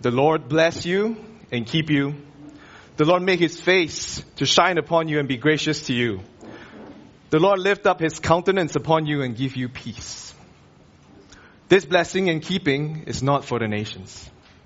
The Lord bless you and keep you. The Lord make his face to shine upon you and be gracious to you. The Lord lift up his countenance upon you and give you peace. This blessing and keeping is not for the nations.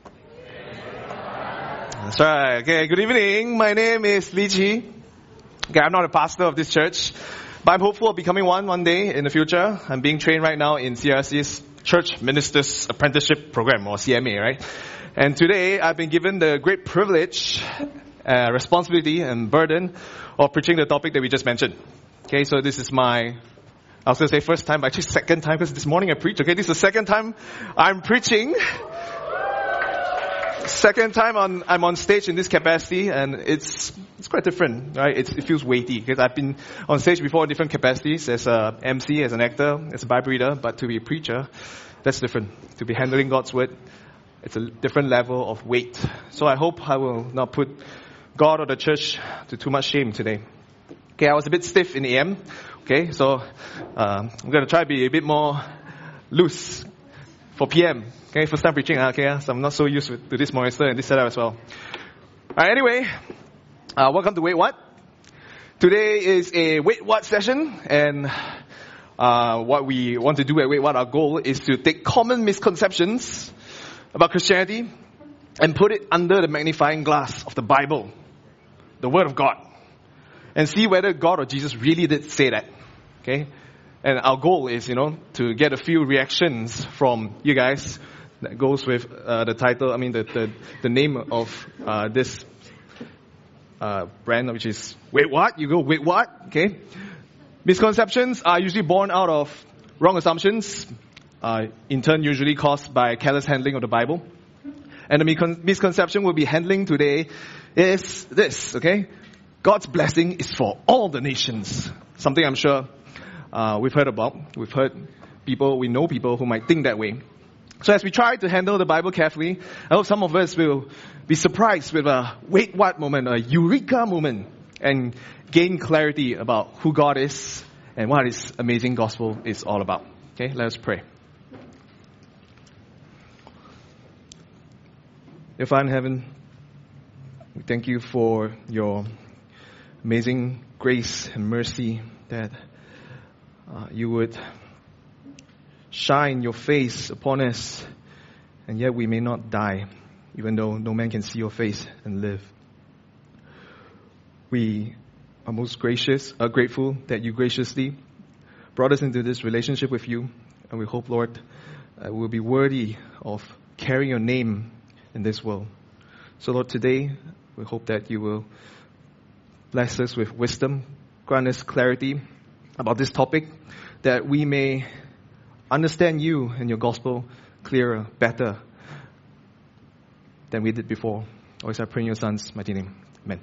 That's right. Okay, good evening. My name is Li Chi. Okay, I'm not a pastor of this church, but I'm hopeful of becoming one day in the future. I'm being trained right now in CRC's Church Ministers Apprenticeship Program, or CMA, right? And today I've been given the great privilege, responsibility and burden of preaching the topic that we just mentioned. Okay, so this is I was going to say first time, but actually second time, because this morning I preached. Okay, this is the second time I'm preaching. Second time I'm on stage in this capacity, and it's quite different, right? It feels weighty, because I've been on stage before in different capacities, as a MC, as an actor, as a Bible reader, but to be a preacher, that's different. To be handling God's word, it's a different level of weight. So I hope I will not put God or the church to too much shame today. Okay, I was a bit stiff in AM. Okay, so I'm going to try to be a bit more loose for PM. Okay, first time preaching. Okay, so I'm not so used to this monitor and this setup as well. Alright, anyway, welcome to Wait What. Today is a Wait What session, and what we want to do at Wait What, our goal is to take common misconceptions about Christianity and put it under the magnifying glass of the Bible, the Word of God, and see whether God or Jesus really did say that. Okay? And our goal is, to get a few reactions from you guys. That goes with the title, the name of this brand, which is Wait What? You go, wait what? Okay? Misconceptions are usually born out of wrong assumptions, in turn usually caused by careless handling of the Bible. And the misconception we'll be handling today is this, okay? God's blessing is for all the nations. Something I'm sure we've heard about. We've heard people, we know people who might think that way. So as we try to handle the Bible carefully, I hope some of us will be surprised with a wait what moment, a eureka moment, and gain clarity about who God is and what His amazing gospel is all about. Okay, let us pray. Dear Father in heaven, we thank you for your amazing grace and mercy that you would shine your face upon us, and yet we may not die, even though no man can see your face and live. We are most grateful that you graciously brought us into this relationship with you, and we hope, Lord, we'll be worthy of carrying your name in this world. So, Lord, today we hope that you will bless us with wisdom, grant us clarity about this topic, that we may understand you and your gospel clearer, better than we did before. Always I pray in your Son's mighty name. Amen.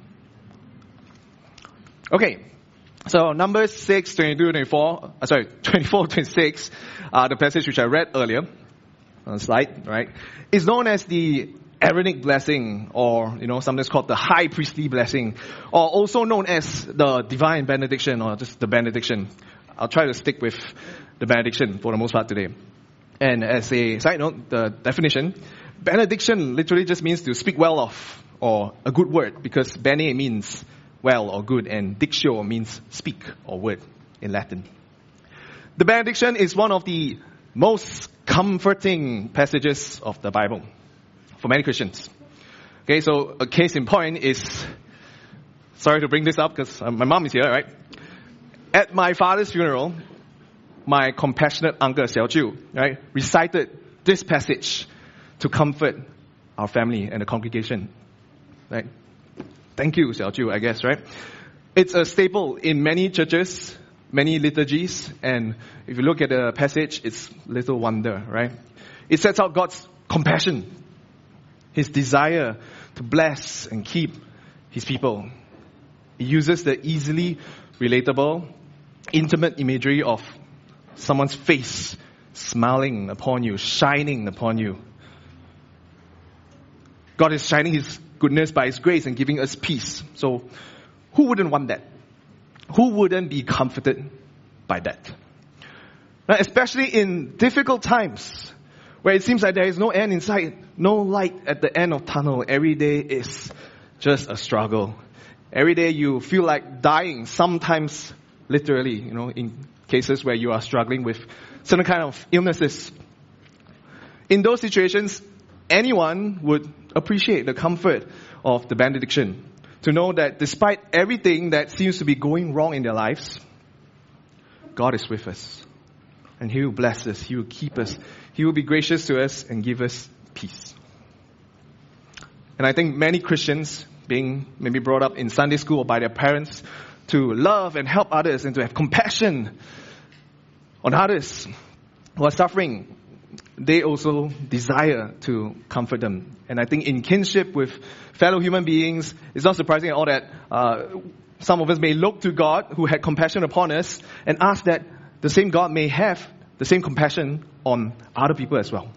Okay, so Numbers 6, 22, 24, 26, the passage which I read earlier on the slide, right, is known as the Aaronic blessing, or sometimes called the high priestly blessing, or also known as the divine benediction, or just the benediction. I'll try to stick with the benediction for the most part today. And as a side note, the definition, benediction literally just means to speak well of, or a good word, because bene means well or good, and dictio means speak or word in Latin. The benediction is one of the most comforting passages of the Bible for many Christians. Okay, so a case in point is, sorry to bring this up because my mom is here, right? At my father's funeral, my compassionate uncle Xiao Jiu, right, recited this passage to comfort our family and the congregation. Right? Thank you, Xiao Jiu, I guess, right? It's a staple in many churches, many liturgies, and if you look at the passage, it's little wonder, right? It sets out God's compassion, His desire to bless and keep His people. It uses the easily relatable, intimate imagery of someone's face smiling upon you, shining upon you. God is shining His goodness by His grace and giving us peace. So who wouldn't want that? Who wouldn't be comforted by that? Now, especially in difficult times where it seems like there is no end in sight, no light at the end of tunnel. Every day is just a struggle. Every day you feel like dying, sometimes literally, in cases where you are struggling with certain kind of illnesses. In those situations, anyone would appreciate the comfort of the benediction. To know that despite everything that seems to be going wrong in their lives, God is with us. And He will bless us. He will keep us. He will be gracious to us and give us peace. And I think many Christians, being maybe brought up in Sunday school or by their parents, to love and help others and to have compassion on others who are suffering, they also desire to comfort them. And I think in kinship with fellow human beings, it's not surprising at all that some of us may look to God who had compassion upon us and ask that the same God may have the same compassion on other people as well.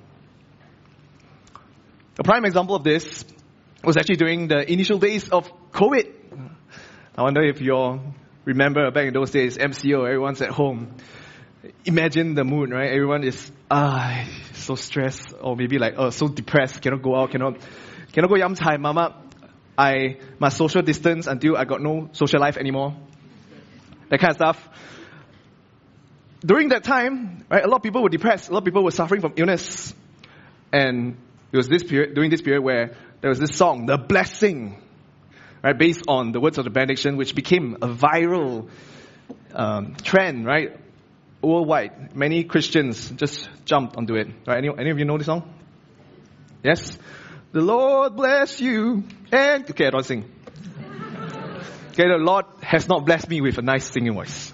A prime example of this was actually during the initial days of COVID. I wonder if you all remember back in those days, MCO, everyone's at home. Imagine the mood, right? Everyone is so stressed, or maybe like so depressed, cannot go out, cannot go yam chai, mama. I must social distance until I got no social life anymore. That kind of stuff. During that time, right, a lot of people were depressed. A lot of people were suffering from illness. And it was during this period where there was this song, The Blessing, right, based on the words of the benediction, which became a viral trend, right, worldwide. Many Christians just jumped onto it. Right? Any of you know the song? Yes? The Lord bless you. And okay, I don't sing. Okay, the Lord has not blessed me with a nice singing voice.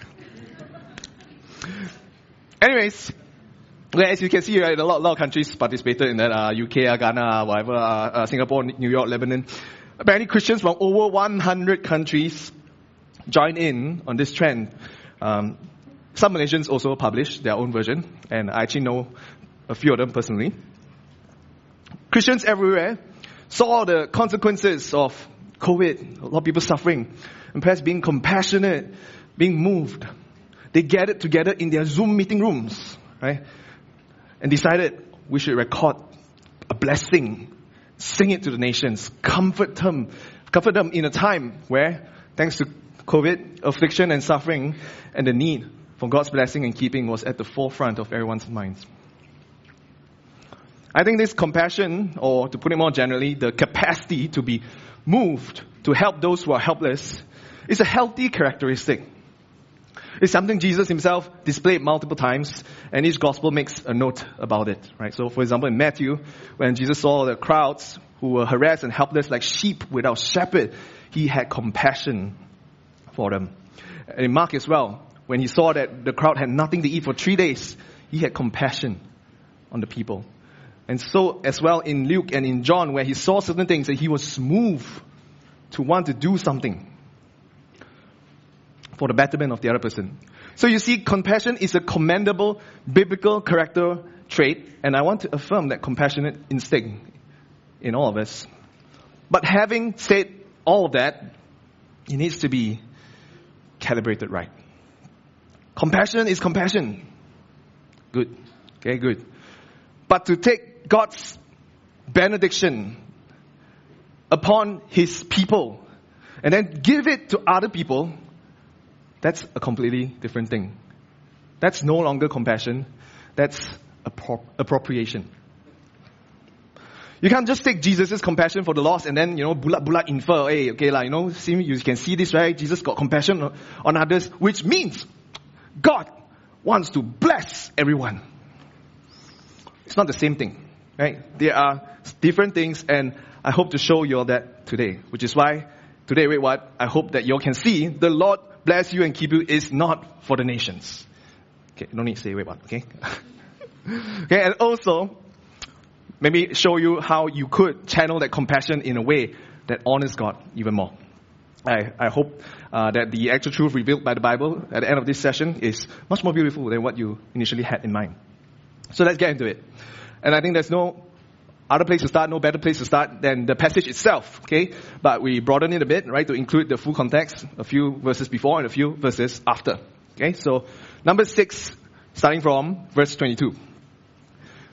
Anyways, as you can see, right, a lot of countries participated in that. UK, Ghana, whatever, Singapore, New York, Lebanon. Apparently Christians from over 100 countries joined in on this trend. Some Malaysians also published their own version, and I actually know a few of them personally. Christians everywhere saw the consequences of COVID, a lot of people suffering, and perhaps being compassionate, being moved. They gathered together in their Zoom meeting rooms, right? And decided we should record a blessing, sing it to the nations, comfort them in a time where, thanks to COVID, affliction and suffering and the need for God's blessing and keeping was at the forefront of everyone's minds. I think this compassion, or to put it more generally, the capacity to be moved to help those who are helpless, is a healthy characteristic. It's something Jesus himself displayed multiple times, and each gospel makes a note about it, right? So, for example, in Matthew, when Jesus saw the crowds who were harassed and helpless like sheep without shepherd, he had compassion for them. And in Mark as well, when he saw that the crowd had nothing to eat for 3 days, he had compassion on the people. And so as well in Luke and in John, where he saw certain things and he was moved to want to do something for the betterment of the other person. So you see, compassion is a commendable biblical character trait, and I want to affirm that compassionate instinct in all of us. But having said all of that, it needs to be calibrated right. Compassion is compassion. Good. Okay, good. But to take God's benediction upon His people and then give it to other people, that's a completely different thing. That's no longer compassion. That's appropriation. You can't just take Jesus' compassion for the lost and then, bulat infer, hey, okay, you can see this, right? Jesus got compassion on others, which means God wants to bless everyone. It's not the same thing, right? There are different things, and I hope to show you all that today, which is why today, I hope that you all can see the Lord bless you and keep you is not for the nations. Okay, no need to say okay? Okay, and also, maybe show you how you could channel that compassion in a way that honors God even more. I hope that the actual truth revealed by the Bible at the end of this session is much more beautiful than what you initially had in mind. So let's get into it. And I think there's no other place to start, no better place to start than the passage itself, okay? But we broaden it a bit, right, to include the full context, a few verses before and a few verses after. Okay, so number 6, starting from verse 22.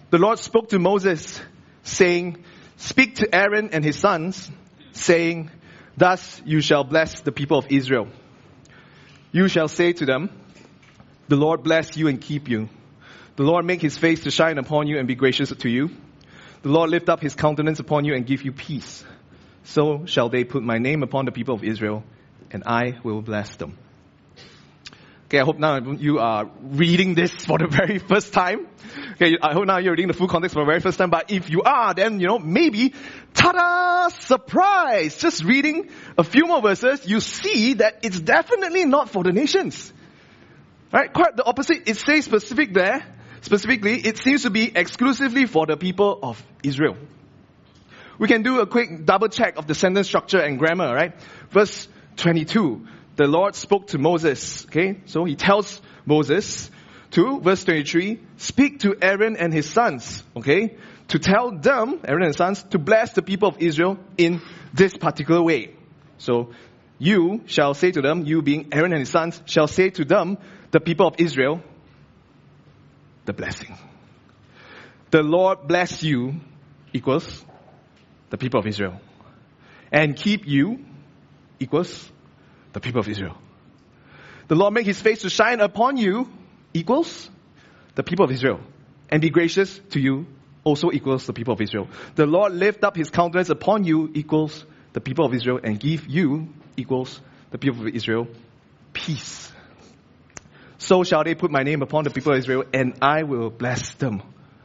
the Lord spoke to Moses, saying, speak to Aaron and his sons, saying, thus you shall bless the people of Israel. You shall say to them, the Lord bless you and keep you. The Lord make his face to shine upon you and be gracious to you. The Lord lift up his countenance upon you and give you peace. So shall they put my name upon the people of Israel, and I will bless them. Okay, I hope now you are reading this for the very first time. Okay, I hope now you're reading the full context for the very first time. But if you are, then, maybe, ta-da, surprise! Just reading a few more verses, you see that it's definitely not for the nations. Right? Quite the opposite. It says specifically, it seems to be exclusively for the people of Israel. We can do a quick double check of the sentence structure and grammar, right? Verse 22. The Lord spoke to Moses. Okay, so he tells Moses to, verse 23, speak to Aaron and his sons. Okay, to tell them, Aaron and his sons, to bless the people of Israel in this particular way. So, you shall say to them, you being Aaron and his sons, shall say to them, the people of Israel, the blessing. The Lord bless you equals the people of Israel. And keep you equals the people of Israel. The Lord make his face to shine upon you equals the people of Israel. And be gracious to you also equals the people of Israel. The Lord lift up his countenance upon you equals the people of Israel. And give you equals the people of Israel peace. So shall they put my name upon the people of Israel, and I will bless them.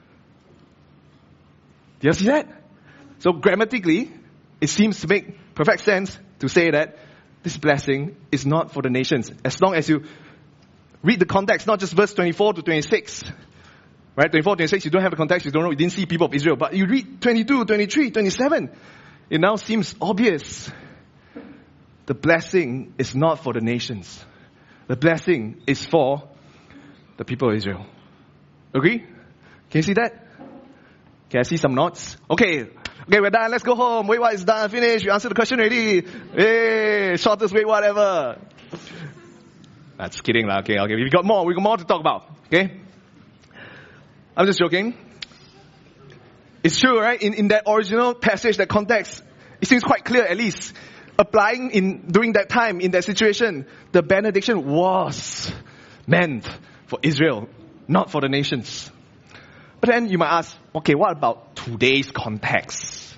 Do you see that? So grammatically, it seems to make perfect sense to say that this blessing is not for the nations. As long as you read the context, not just verse 24 to 26. Right? 24 to 26, you don't have the context, you didn't see people of Israel. But you read 22, 23, 27. It now seems obvious. The blessing is not for the nations. The blessing is for the people of Israel. Agree? Can you see that? Can I see some nods? Okay, we're done. Let's go home. Wait, what is done? Finish. We answered the question already. Hey, shortest wait, whatever. That's kidding, lah. Okay. We got more to talk about. Okay. I'm just joking. It's true, right? In that original passage, that context, it seems quite clear, at least. Applying during that time, in that situation, the benediction was meant for Israel, not for the nations. But then you might ask, okay, what about today's context?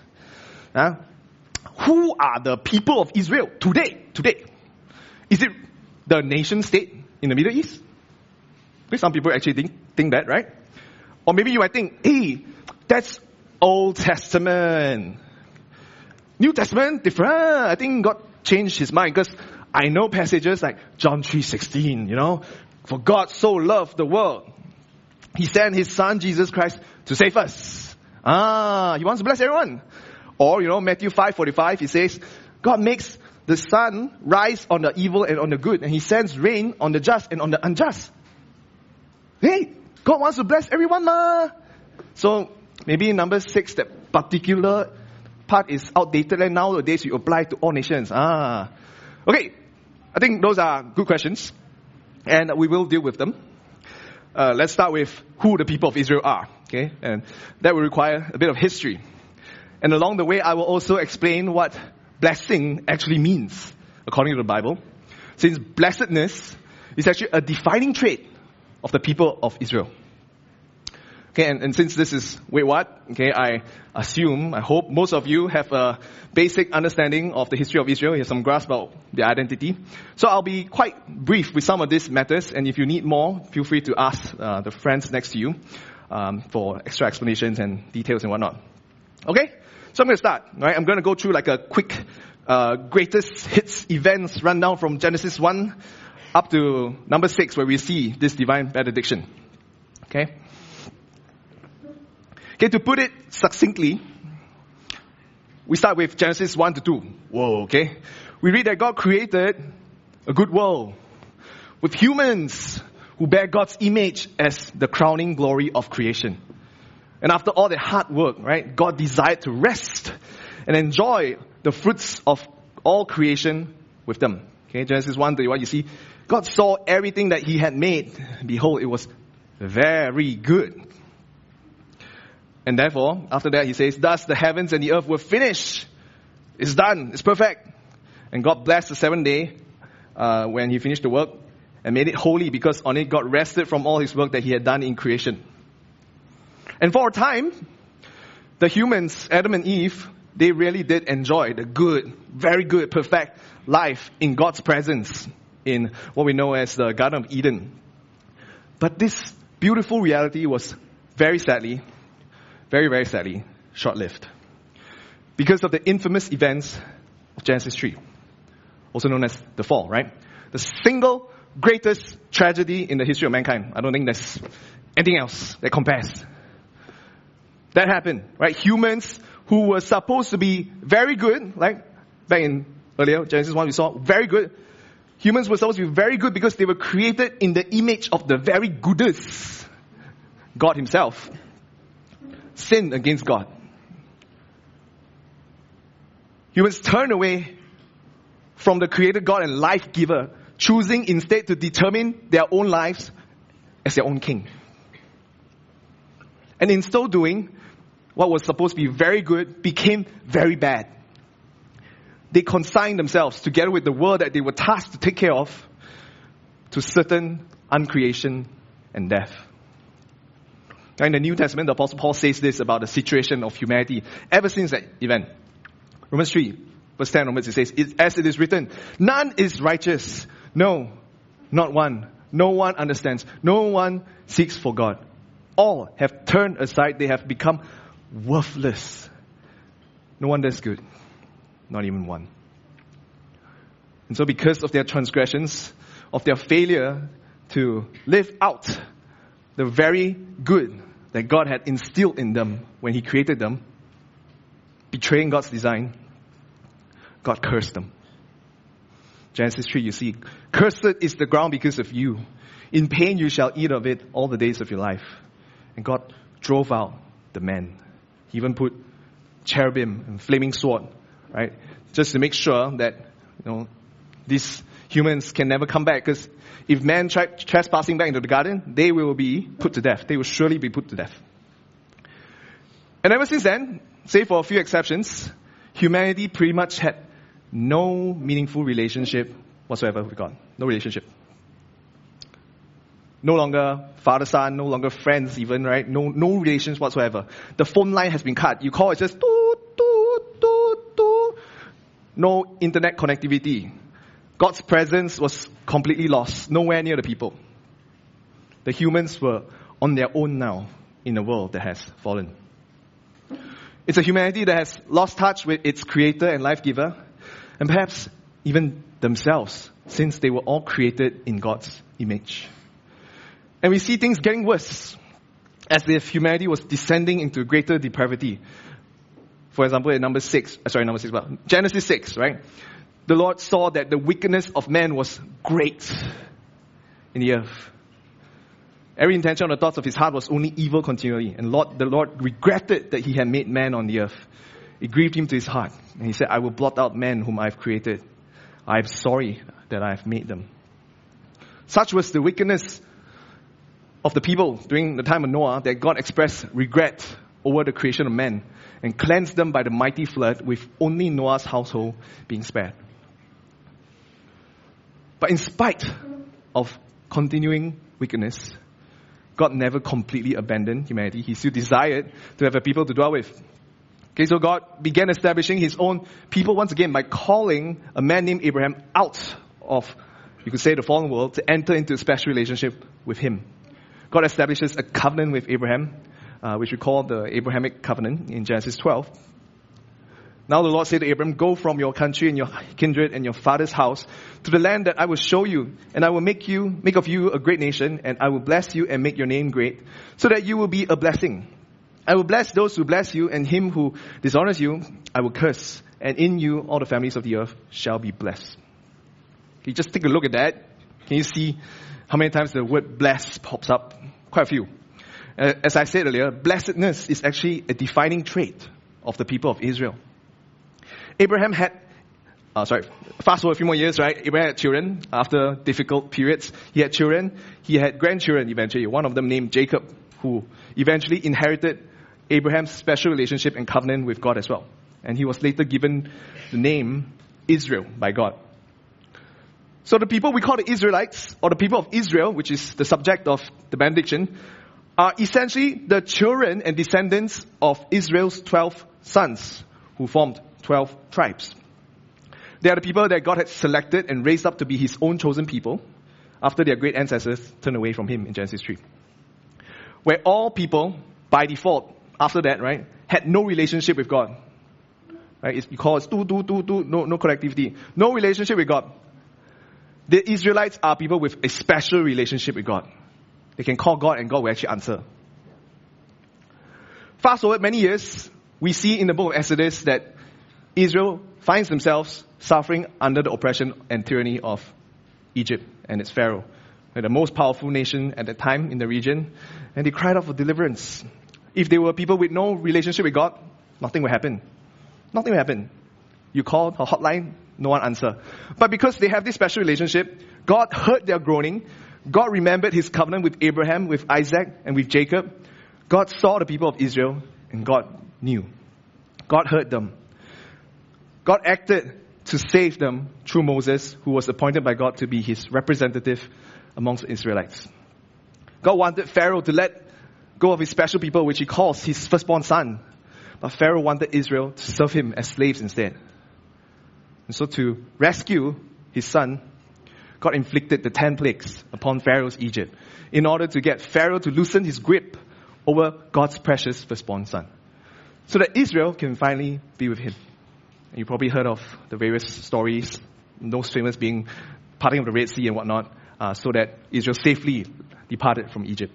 Who are the people of Israel today? Is it the nation state in the Middle East? Because some people actually think that, right? Or maybe you might think, hey, that's Old Testament. New Testament, different. I think God changed his mind because I know passages like John 3:16, for God so loved the world. He sent his son, Jesus Christ, to save us. He wants to bless everyone. Or, Matthew 5:45, he says, God makes the sun rise on the evil and on the good, and he sends rain on the just and on the unjust. Hey, God wants to bless everyone, ma. So, maybe number 6, that particular part is outdated, and nowadays you apply to all nations. Okay, I think those are good questions, and we will deal with them. Let's start with who the people of Israel are. Okay, and that will require a bit of history. And along the way, I will also explain what blessing actually means, according to the Bible. Since blessedness is actually a defining trait of the people of Israel. Okay, and since this is, okay, I hope most of you have a basic understanding of the history of Israel. You have some grasp about their identity. So I'll be quite brief with some of these matters, and if you need more, feel free to ask the friends next to you for extra explanations and details and whatnot. Okay, so I'm going to start. Right, I'm going to go through like a quick greatest hits events rundown from Genesis 1 up to number 6, where we see this divine benediction. Okay, to put it succinctly, we start with Genesis 1 to 2. Whoa, okay. We read that God created a good world with humans who bear God's image as the crowning glory of creation. And after all their hard work, right, God desired to rest and enjoy the fruits of all creation with them. Okay, Genesis 1 to 1, you see, God saw everything that he had made. Behold, it was very good. And therefore, after that, he says, thus the heavens and the earth were finished. It's done. It's perfect. And God blessed the seventh day when he finished the work and made it holy, because on it God rested from all his work that he had done in creation. And for a time, the humans, Adam and Eve, they really did enjoy the good, very good, perfect life in God's presence in what we know as the Garden of Eden. But this beautiful reality was very sadly, very sadly, short-lived. Because of the infamous events of Genesis 3, also known as the fall, right? The single greatest tragedy in the history of mankind. I don't think there's anything else that compares. That happened, right? Humans who were supposed to be very good, like back in earlier, Genesis 1, we saw very good. Humans were supposed to be very good because they were created in the image of the very goodest, God himself. Sinned against God. Humans turned away from the creator God and life giver, choosing instead to determine their own lives as their own king. And in so doing, what was supposed to be very good became very bad. They consigned themselves, together with the world that they were tasked to take care of, to certain uncreation and death. Now in the New Testament, the Apostle Paul says this about the situation of humanity ever since that event. Romans 3, verse 10 onwards, it says, as it is written, none is righteous. No, not one. No one understands. No one seeks for God. All have turned aside. They have become worthless. No one does good. Not even one. And so because of their transgressions, of their failure to live out the very good that God had instilled in them when he created them, betraying God's design, God cursed them. Genesis 3, you see, cursed is the ground because of you. In pain you shall eat of it all the days of your life. And God drove out the man. He even put cherubim and flaming sword, right? Just to make sure that, these humans can never come back. Because if man tried trespassing back into the garden, they will be put to death. They will surely be put to death. And ever since then, save for a few exceptions, humanity pretty much had no meaningful relationship whatsoever with God. No relationship. No longer father-son, no longer friends even, right? No relations whatsoever. The phone line has been cut. You call, it's just toot, toot, toot, toot. No internet connectivity. God's presence was completely lost. Nowhere near the people. The humans were on their own now in a world that has fallen. It's a humanity that has lost touch with its creator and life giver, and perhaps even themselves, since they were all created in God's image. And we see things getting worse as if humanity was descending into greater depravity. For example, in Genesis 6, right? The Lord saw that the wickedness of man was great in the earth. Every intention or the thoughts of his heart was only evil continually. And the Lord regretted that he had made man on the earth. It grieved him to his heart. And he said, I will blot out men whom I have created. I am sorry that I have made them. Such was the wickedness of the people during the time of Noah that God expressed regret over the creation of man and cleansed them by the mighty flood, with only Noah's household being spared. But in spite of continuing wickedness, God never completely abandoned humanity. He still desired to have a people to dwell with. Okay, so God began establishing his own people once again by calling a man named Abraham out of, you could say, the fallen world to enter into a special relationship with him. God establishes a covenant with Abraham, which we call the Abrahamic covenant in Genesis 12. Now the Lord said to Abraham, go from your country and your kindred and your father's house to the land that I will show you, and I will make of you a great nation, and I will bless you and make your name great, so that you will be a blessing. I will bless those who bless you, and him who dishonors you I will curse, and in you all the families of the earth shall be blessed. Can you just take a look at that? Can you see how many times the word bless pops up? Quite a few. As I said earlier, blessedness is actually a defining trait of the people of Israel. Abraham had, fast forward a few more years, right? Abraham had children after difficult periods. He had children. He had grandchildren eventually. One of them named Jacob, who eventually inherited Abraham's special relationship and covenant with God as well. And he was later given the name Israel by God. So the people we call the Israelites, or the people of Israel, which is the subject of the benediction, are essentially the children and descendants of Israel's 12 sons, who formed 12 tribes. They are the people that God had selected and raised up to be his own chosen people after their great ancestors turned away from him in Genesis 3. Where all people, by default, after that, right, had no relationship with God. Right? You call it no connectivity. No relationship with God. The Israelites are people with a special relationship with God. They can call God and God will actually answer. Fast forward many years, we see in the book of Exodus that Israel finds themselves suffering under the oppression and tyranny of Egypt and its Pharaoh. They're the most powerful nation at that time in the region, and they cried out for deliverance. If they were people with no relationship with God, nothing will happen. Nothing will happen. You call a hotline, no one answer. But because they have this special relationship, God heard their groaning. God remembered his covenant with Abraham, with Isaac, and with Jacob. God saw the people of Israel, and God knew. God heard them. God acted to save them through Moses, who was appointed by God to be his representative amongst the Israelites. God wanted Pharaoh to let go of his special people, which he calls his firstborn son. But Pharaoh wanted Israel to serve him as slaves instead. And so to rescue his son, God inflicted the 10 plagues upon Pharaoh's Egypt in order to get Pharaoh to loosen his grip over God's precious firstborn son, so that Israel can finally be with him. And you probably heard of the various stories, most famous being parting of the Red Sea and whatnot, so that Israel safely departed from Egypt.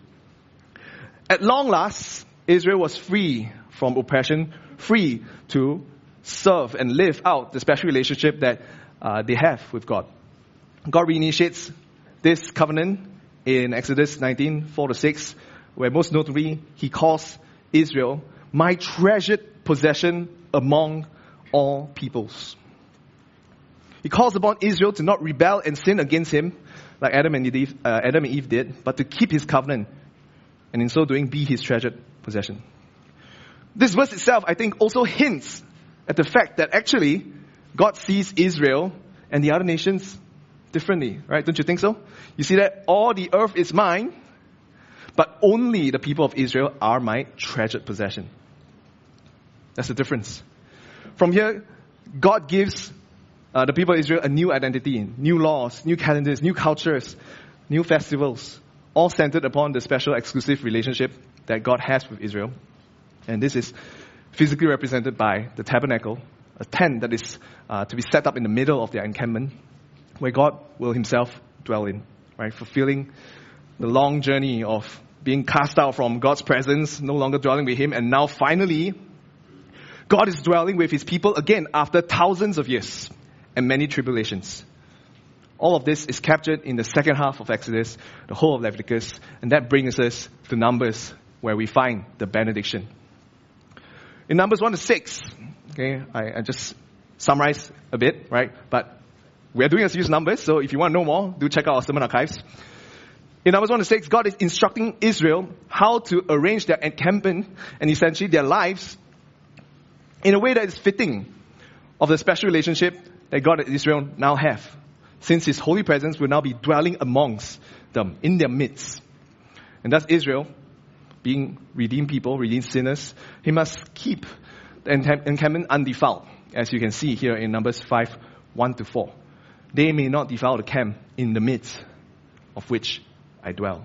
At long last, Israel was free from oppression, free to serve and live out the special relationship that they have with God. God reinitiates this covenant in Exodus 19, 4-6, where most notably, he calls Israel my treasured possession among all peoples. He calls upon Israel to not rebel and sin against him like Adam and Eve did, but to keep his covenant, and in so doing be his treasured possession. This verse itself, I think, also hints at the fact that actually God sees Israel and the other nations differently, right? Don't you think so? You see that all the earth is mine, but only the people of Israel are my treasured possession. That's the difference. From here, God gives the people of Israel a new identity, new laws, new calendars, new cultures, new festivals, all centered upon the special exclusive relationship that God has with Israel. And this is physically represented by the tabernacle, a tent that is to be set up in the middle of their encampment, where God will himself dwell in, right? Fulfilling the long journey of being cast out from God's presence, no longer dwelling with him, and now finally, God is dwelling with his people again after thousands of years and many tribulations. All of this is captured in the second half of Exodus, the whole of Leviticus, and that brings us to Numbers, where we find the benediction. In Numbers 1-6, okay, I just summarize a bit, right? But we're doing a series of Numbers, so if you want to know more, do check out our sermon archives. In Numbers 1-6, God is instructing Israel how to arrange their encampment and essentially their lives in a way that is fitting of the special relationship that God and Israel now have, since his holy presence will now be dwelling amongst them, in their midst. And thus Israel, being redeemed people, redeemed sinners, he must keep the encampment undefiled, as you can see here in Numbers 5, 1-4. They may not defile the camp in the midst of which I dwell.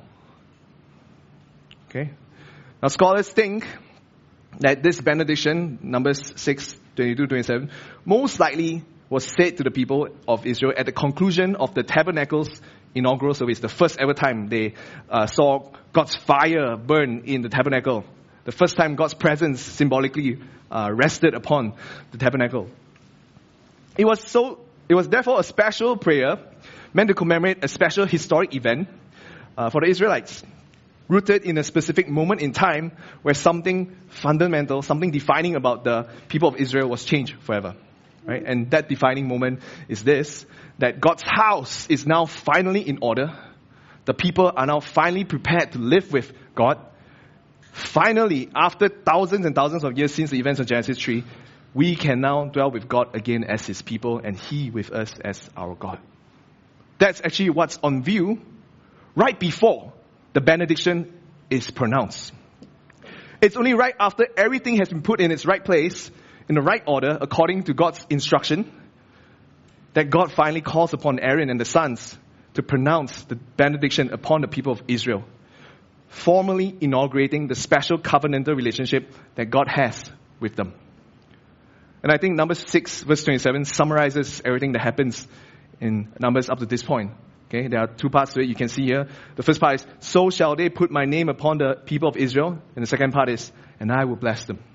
Okay? Now scholars think that this benediction, Numbers 6, 22-27, most likely was said to the people of Israel at the conclusion of the tabernacle's inaugural service, the first ever time they saw God's fire burn in the tabernacle. The first time God's presence symbolically rested upon the tabernacle. It was therefore a special prayer meant to commemorate a special historic event for the Israelites, rooted in a specific moment in time where something fundamental, something defining about the people of Israel was changed forever. Right? And that defining moment is this, that God's house is now finally in order. The people are now finally prepared to live with God. Finally, after thousands and thousands of years since the events of Genesis 3, we can now dwell with God again as His people and He with us as our God. That's actually what's on view right before the benediction is pronounced. It's only right after everything has been put in its right place, in the right order, according to God's instruction, that God finally calls upon Aaron and the sons to pronounce the benediction upon the people of Israel, formally inaugurating the special covenantal relationship that God has with them. And I think Numbers 6 verse 27 summarizes everything that happens in Numbers up to this point. Okay, there are two parts to it you can see here. The first part is, so shall they put my name upon the people of Israel. And the second part is, and I will bless them.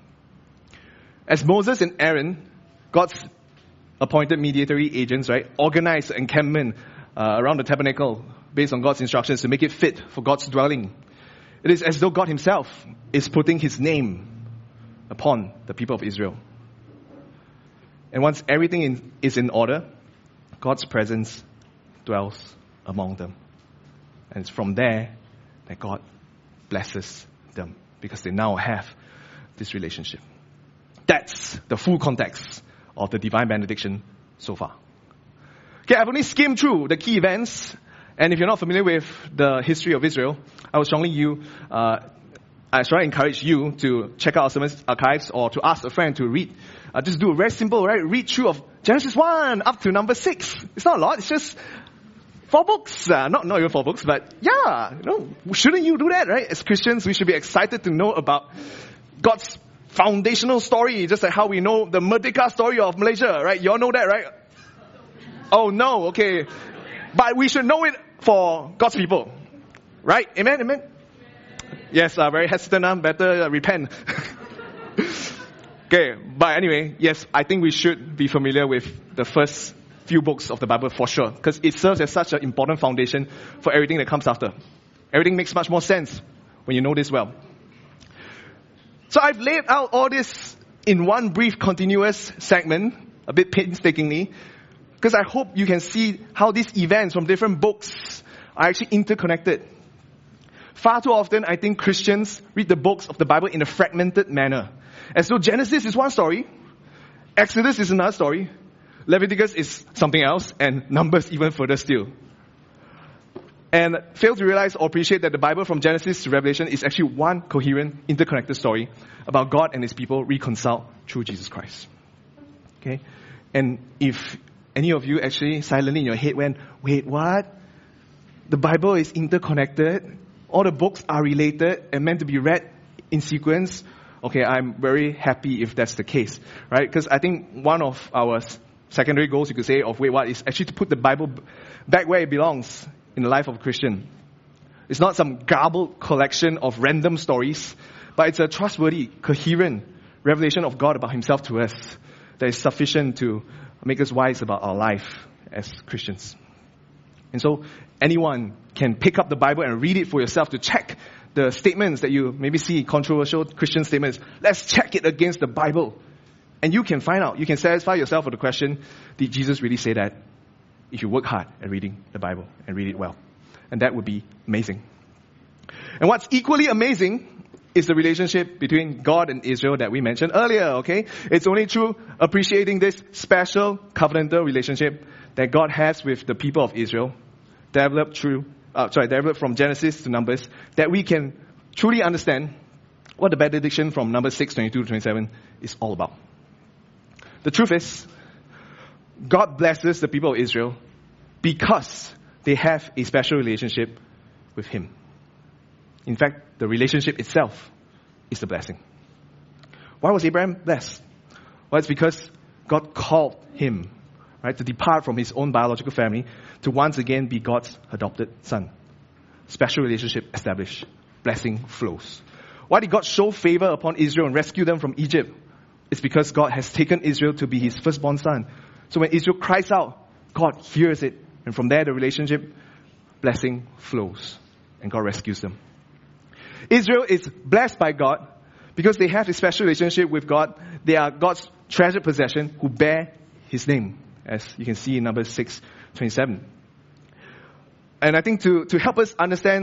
As Moses and Aaron, God's appointed mediatory agents, right, organized the encampment around the tabernacle based on God's instructions to make it fit for God's dwelling. It is as though God Himself is putting His name upon the people of Israel. And once everything is in order, God's presence dwells among them. And it's from there that God blesses them, because they now have this relationship. That's the full context of the divine benediction so far. Okay, I've only skimmed through the key events, and if you're not familiar with the history of Israel, I would strongly encourage you to check out our sermon archives or to ask a friend to read. Just do a very simple, right? Read through of Genesis 1 up to number 6. It's not a lot. It's just 4 books. Not even 4 books, but yeah, shouldn't you do that, right? As Christians, we should be excited to know about God's foundational story, just like how we know the Merdeka story of Malaysia, right? You all know that, right? Oh no, okay. But we should know it for God's people, right? Amen, amen? Yes, very hesitant, better repent. Okay, but anyway, yes, I think we should be familiar with the first few books of the Bible for sure, because it serves as such an important foundation for everything that comes after. Everything makes much more sense when you know this well. So I've laid out all this in one brief continuous segment, a bit painstakingly, because I hope you can see how these events from different books are actually interconnected. Far too often, I think Christians read the books of the Bible in a fragmented manner. As though Genesis is one story, Exodus is another story, Leviticus is something else, and Numbers even further still. And fail to realize or appreciate that the Bible from Genesis to Revelation is actually one coherent, interconnected story about God and His people reconciled through Jesus Christ. Okay? And if any of you actually silently in your head went, wait, what? The Bible is interconnected? All the books are related and meant to be read in sequence? Okay, I'm very happy if that's the case, right? Because I think one of our secondary goals, you could say, of Wait What, is actually to put the Bible back where it belongs in the life of a Christian. It's not some garbled collection of random stories, but it's a trustworthy, coherent revelation of God about Himself to us that is sufficient to make us wise about our life as Christians. And so anyone can pick up the Bible and read it for yourself to check the statements that you maybe see, controversial Christian statements. Let's check it against the Bible. And you can find out, you can satisfy yourself with the question, did Jesus really say that? If you work hard at reading the Bible and read it well. And that would be amazing. And what's equally amazing is the relationship between God and Israel that we mentioned earlier, okay? It's only through appreciating this special covenantal relationship that God has with the people of Israel, developed from Genesis to Numbers, that we can truly understand what the benediction from Numbers 6, 22 to 27 is all about. The truth is, God blesses the people of Israel because they have a special relationship with Him. In fact, the relationship itself is the blessing. Why was Abraham blessed? Well, it's because God called him, right, to depart from his own biological family to once again be God's adopted son. Special relationship established. Blessing flows. Why did God show favor upon Israel and rescue them from Egypt? It's because God has taken Israel to be His firstborn son. So when Israel cries out, God hears it. And from there, the relationship, blessing flows. And God rescues them. Israel is blessed by God because they have a special relationship with God. They are God's treasured possession who bear His name, as you can see in Numbers 6:27. And I think to help us understand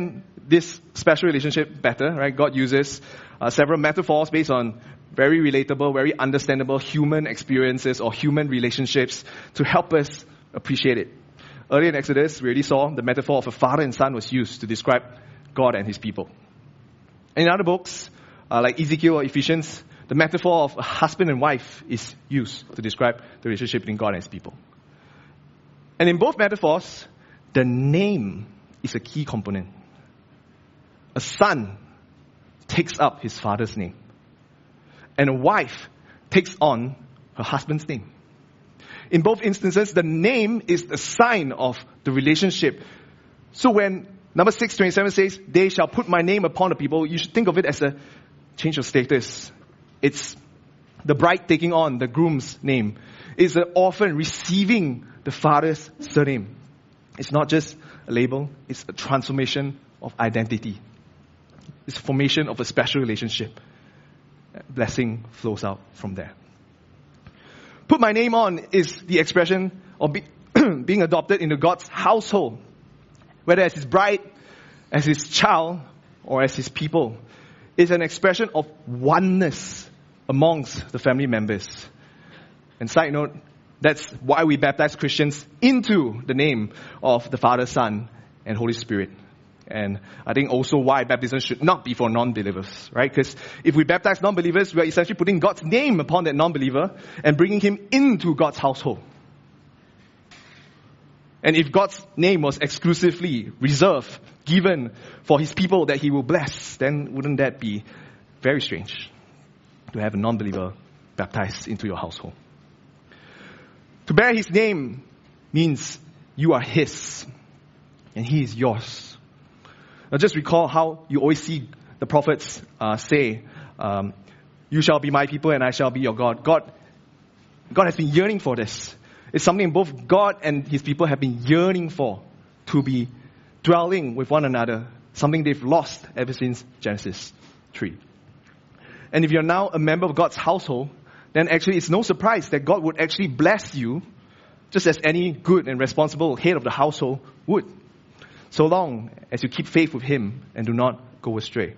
this special relationship better, right, God uses several metaphors based on very relatable, very understandable human experiences or human relationships to help us appreciate it. Earlier in Exodus, we already saw the metaphor of a father and son was used to describe God and his people. And in other books, like Ezekiel or Ephesians, the metaphor of a husband and wife is used to describe the relationship between God and his people. And in both metaphors, the name is a key component. A son takes up his father's name. And a wife takes on her husband's name. In both instances, the name is the sign of the relationship. So when Numbers 6:27 says, they shall put my name upon the people, you should think of it as a change of status. It's the bride taking on the groom's name. It's the orphan receiving the father's surname. It's not just a label, it's a transformation of identity. It's a formation of a special relationship. Blessing flows out from there. Put my name on is the expression of being adopted into God's household. Whether as his bride, as his child, or as his people. It's an expression of oneness amongst the family members. And side note, that's why we baptize Christians into the name of the Father, Son, and Holy Spirit. And I think also why baptism should not be for non-believers, right? Because if we baptize non-believers, we are essentially putting God's name upon that non-believer and bringing him into God's household. And if God's name was exclusively reserved, given for his people that he will bless, then wouldn't that be very strange to have a non-believer baptized into your household? To bear his name means you are his and he is yours. Now just recall how you always see the prophets say, you shall be my people and I shall be your God. God has been yearning for this. It's something both God and his people have been yearning for, to be dwelling with one another, something they've lost ever since Genesis 3. And if you're now a member of God's household, then actually it's no surprise that God would actually bless you just as any good and responsible head of the household would, so long as you keep faith with him and do not go astray.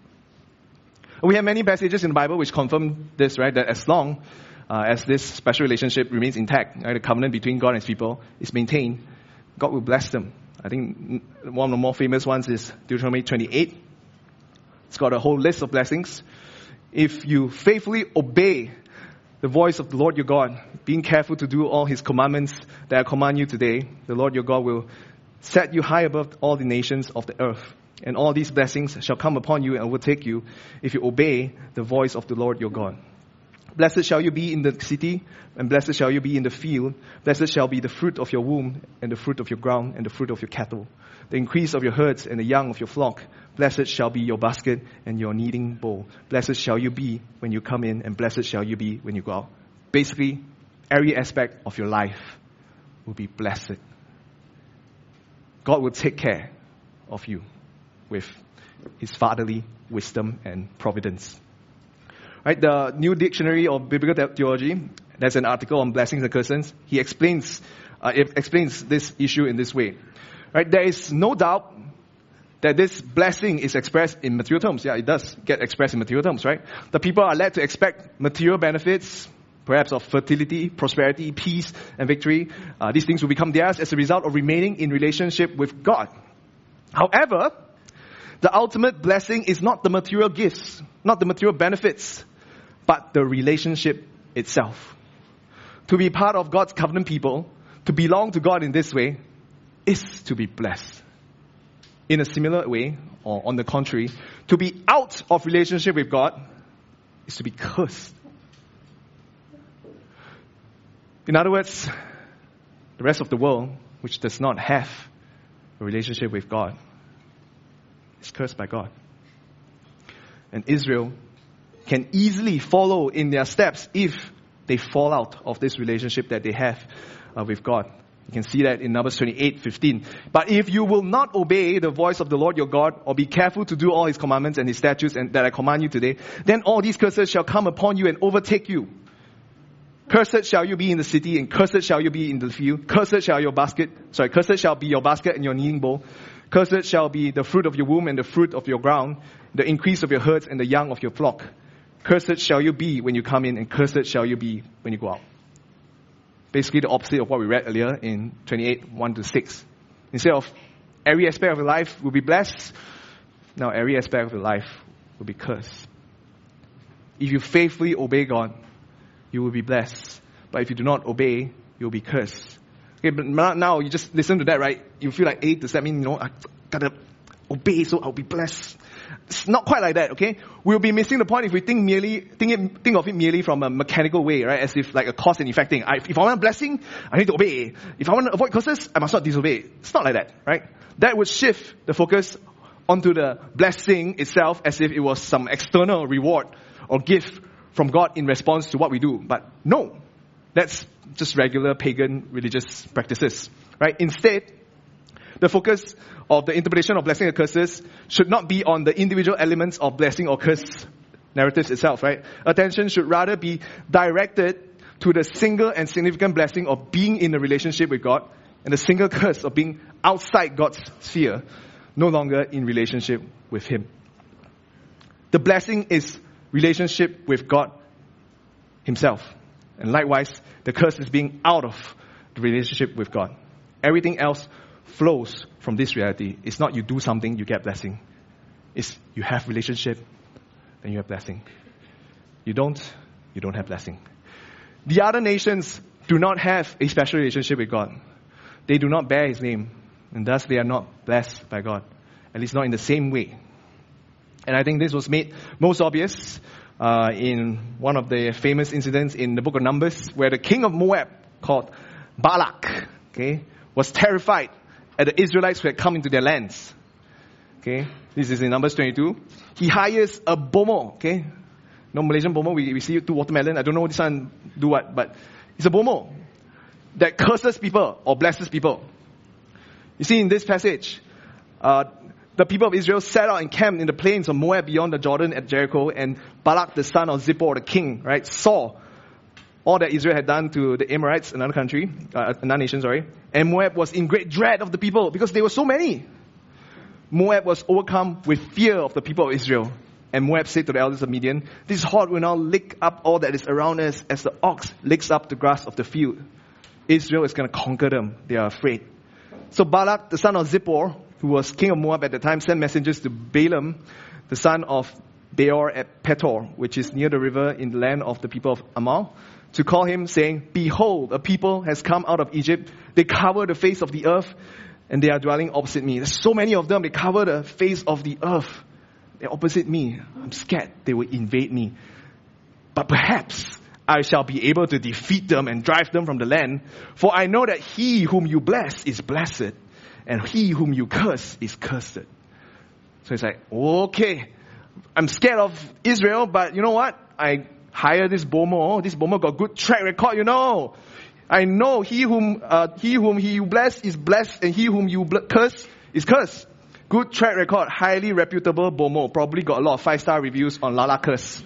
We have many passages in the Bible which confirm this, right? That as long as this special relationship remains intact, right, the covenant between God and his people is maintained, God will bless them. I think one of the more famous ones is Deuteronomy 28. It's got a whole list of blessings. If you faithfully obey the voice of the Lord your God, being careful to do all his commandments that I command you today, the Lord your God will set you high above all the nations of the earth. And all these blessings shall come upon you and overtake you if you obey the voice of the Lord your God. Blessed shall you be in the city, and blessed shall you be in the field. Blessed shall be the fruit of your womb, and the fruit of your ground, and the fruit of your cattle, the increase of your herds, and the young of your flock. Blessed shall be your basket and your kneading bowl. Blessed shall you be when you come in, and blessed shall you be when you go out. Basically, every aspect of your life will be blessed. God will take care of you with his fatherly wisdom and providence. Right, the New Dictionary of Biblical Theology, there's an article on blessings and curses. He explains this issue in this way. Right, there is no doubt that this blessing is expressed in material terms. Yeah, it does get expressed in material terms, right? The people are led to expect material benefits, perhaps of fertility, prosperity, peace, and victory. These things will become theirs as a result of remaining in relationship with God. However, the ultimate blessing is not the material gifts, not the material benefits, but the relationship itself. To be part of God's covenant people, to belong to God in this way, is to be blessed. In a similar way, or on the contrary, to be out of relationship with God is to be cursed. In other words, the rest of the world, which does not have a relationship with God, is cursed by God. And Israel can easily follow in their steps if they fall out of this relationship that they have with God. You can see that in Numbers 28:15. But if you will not obey the voice of the Lord your God, or be careful to do all his commandments and his statutes and that I command you today, then all these curses shall come upon you and overtake you. Cursed shall you be in the city, and cursed shall you be in the field. Cursed shall be your basket and your kneading bowl. Cursed shall be the fruit of your womb and the fruit of your ground, the increase of your herds and the young of your flock. Cursed shall you be when you come in, and cursed shall you be when you go out. Basically the opposite of what we read earlier in 28, 1-6. Instead of every aspect of your life will be blessed, now every aspect of your life will be cursed. If you faithfully obey God, you will be blessed. But if you do not obey, you will be cursed. Okay, but now you just listen to that, right? You feel like, does that mean, I gotta obey so I'll be blessed? It's not quite like that, okay? We'll be missing the point if we think of it merely from a mechanical way, right? As if like a cause and effect thing. If I want a blessing, I need to obey. If I want to avoid curses, I must not disobey. It's not like that, right? That would shift the focus onto the blessing itself as if it was some external reward or gift from God in response to what we do. But no, that's just regular pagan religious practices, right? Instead, the focus of the interpretation of blessing and curses should not be on the individual elements of blessing or curse narratives itself, right? Attention should rather be directed to the single and significant blessing of being in a relationship with God and the single curse of being outside God's sphere, no longer in relationship with Him. The blessing is relationship with God Himself. And likewise, the curse is being out of the relationship with God. Everything else flows from this reality. It's not you do something, you get blessing. It's you have relationship, then you have blessing. You don't have blessing. The other nations do not have a special relationship with God. They do not bear His name, and thus they are not blessed by God. At least not in the same way. And I think this was made most obvious in one of the famous incidents in the book of Numbers, where the king of Moab, called Balak, was terrified at the Israelites who had come into their lands. This is in Numbers 22. He hires a bomo. No Malaysian bomo, we see two watermelon. I don't know this one do what, but it's a bomo that curses people or blesses people. You see in this passage, the people of Israel set out and camped in the plains of Moab beyond the Jordan at Jericho, and Balak, the son of Zippor, the king, saw all that Israel had done to the Amorites, another nation, and Moab was in great dread of the people because there were so many. Moab was overcome with fear of the people of Israel. And Moab said to the elders of Midian, "This horde will now lick up all that is around us as the ox licks up the grass of the field." Israel is going to conquer them. They are afraid. So Balak, the son of Zippor, who was king of Moab at the time, sent messengers to Balaam, the son of Beor at Petor, which is near the river in the land of the people of Amal, to call him, saying, "Behold, a people has come out of Egypt. They cover the face of the earth, and they are dwelling opposite me." There's so many of them. They cover the face of the earth. They're opposite me. I'm scared they will invade me. But perhaps I shall be able to defeat them and drive them from the land. For I know that he whom you bless is blessed, and he whom you curse is cursed. So it's like, okay, I'm scared of Israel, but you know what? I hire this bomo. This bomo got good track record, I know he whom you bless is blessed, and he whom you curse is cursed. Good track record, highly reputable bomo. Probably got a lot of 5-star reviews on Lala Curse.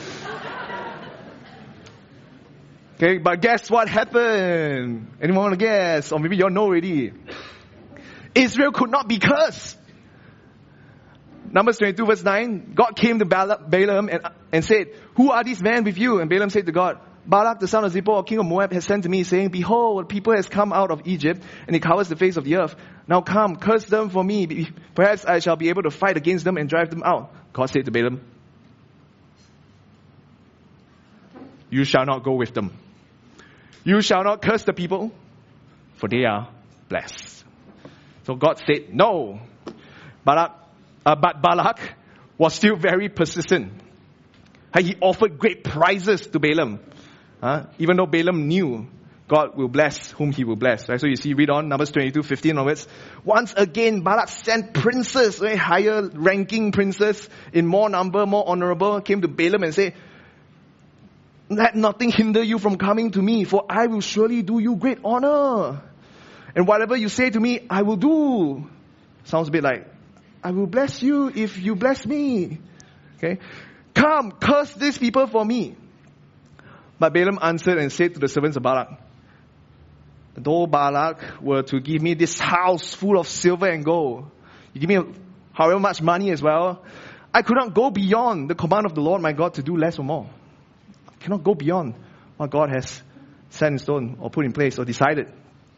But guess what happened? Anyone want to guess? Or maybe you all know already. Israel could not be cursed. Numbers 22 verse 9, God came to Balaam and said, "Who are these men with you?" And Balaam said to God, "Balak, the son of Zippor, king of Moab, has sent to me, saying, Behold, a people has come out of Egypt, and it covers the face of the earth. Now come, curse them for me. Perhaps I shall be able to fight against them and drive them out." God said to Balaam, "You shall not go with them. You shall not curse the people, for they are blessed." So God said no. But Balak was still very persistent. He offered great prizes to Balaam. Even though Balaam knew God will bless whom He will bless. Right? So you see, read on, Numbers 22:15 onwards. Once again, Balak sent princes, higher ranking princes, in more number, more honorable, came to Balaam and said, "Let nothing hinder you from coming to me, for I will surely do you great honor. And whatever you say to me, I will do." Sounds a bit like, I will bless you if you bless me. "Come, curse these people for me." But Balaam answered and said to the servants of Balak, "Though Balak were to give me this house full of silver and gold, You give me however much money as well. I could not go beyond the command of the Lord my God to do less or more. I cannot go beyond what God has set in stone or put in place or decided.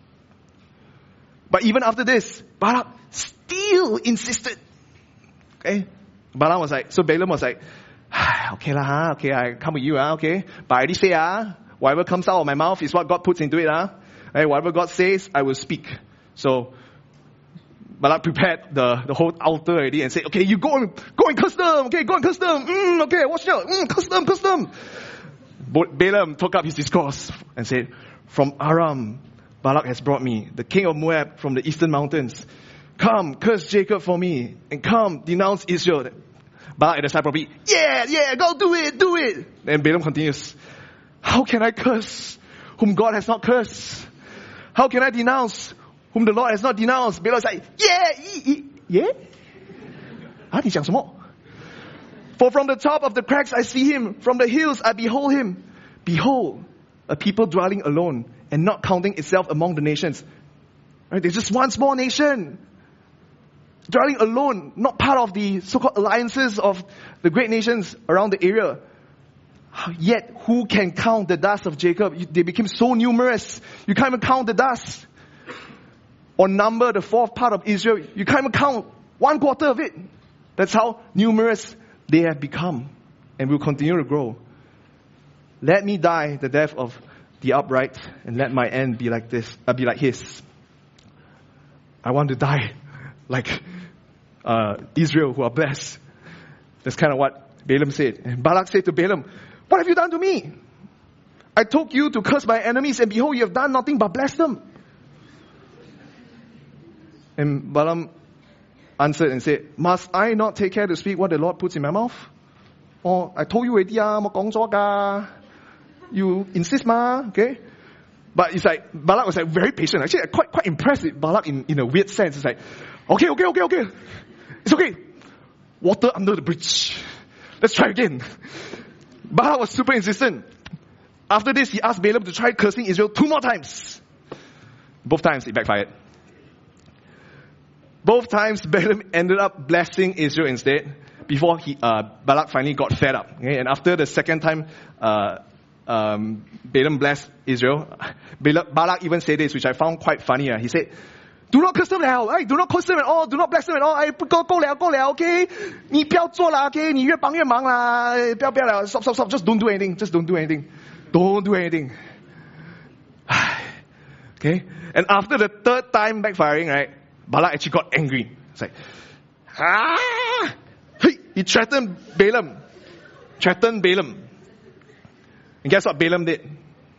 But even after this, Balak still insisted. Okay? Balaam was like, so Balaam was like, okay lah, okay, I come with you, okay. But I already say, whatever comes out of my mouth is what God puts into it, Hey, whatever God says, I will speak. So Balak prepared the whole altar already and said, okay, you go and curse them, okay, go and curse them, okay, watch out, curse them. Balaam took up his discourse and said, from Aram, Balak has brought me, the king of Moab from the eastern mountains. Come, curse Jacob for me, and come, denounce Israel. Balak at the side probably, yeah, go do it. And Balaam continues, how can I curse whom God has not cursed? How can I denounce whom the Lord has not denounced? Balaam is like, yeah? 你讲什么? For from the top of the crags I see him, from the hills I behold him. Behold, a people dwelling alone and not counting itself among the nations. Right? There's just one small nation. Dwelling alone, not part of the so-called alliances of the great nations around the area. Yet, who can count the dust of Jacob? They became so numerous. You can't even count the dust. Or number the fourth part of Israel. You can't even count 1/4 of it. That's how numerous they have become and will continue to grow. Let me die the death of the upright and let my end be like his. I want to die like Israel who are blessed. That's kind of what Balaam said. And Balak said to Balaam, what have you done to me? I told you to curse my enemies, and behold, you have done nothing but bless them. And Balaam answered and said, must I not take care to speak what the Lord puts in my mouth? Or I told you already, 我講咗㗎. You insist ma, okay? But it's like, Balak was like very patient. Actually, quite impressed with Balak in a weird sense. It's like, okay. It's okay. Water under the bridge. Let's try again. Balak was super insistent. After this, he asked Balaam to try cursing Israel 2 more times. Both times it backfired. Both times Balaam ended up blessing Israel instead before Balak finally got fed up. Okay? And after the second time Balaam blessed Israel, Balak even said this, which I found quite funny. He said, do not curse them at all, right? Do not curse them at all. Do not bless them at all. 够了 okay? 你不要做啦 okay? 你越帮越忙啦 不要了 Stop. Just don't do anything. Don't do anything. Okay? And after the third time backfiring, right? Balak actually got angry. It's like, he threatened Balaam. And guess what Balaam did?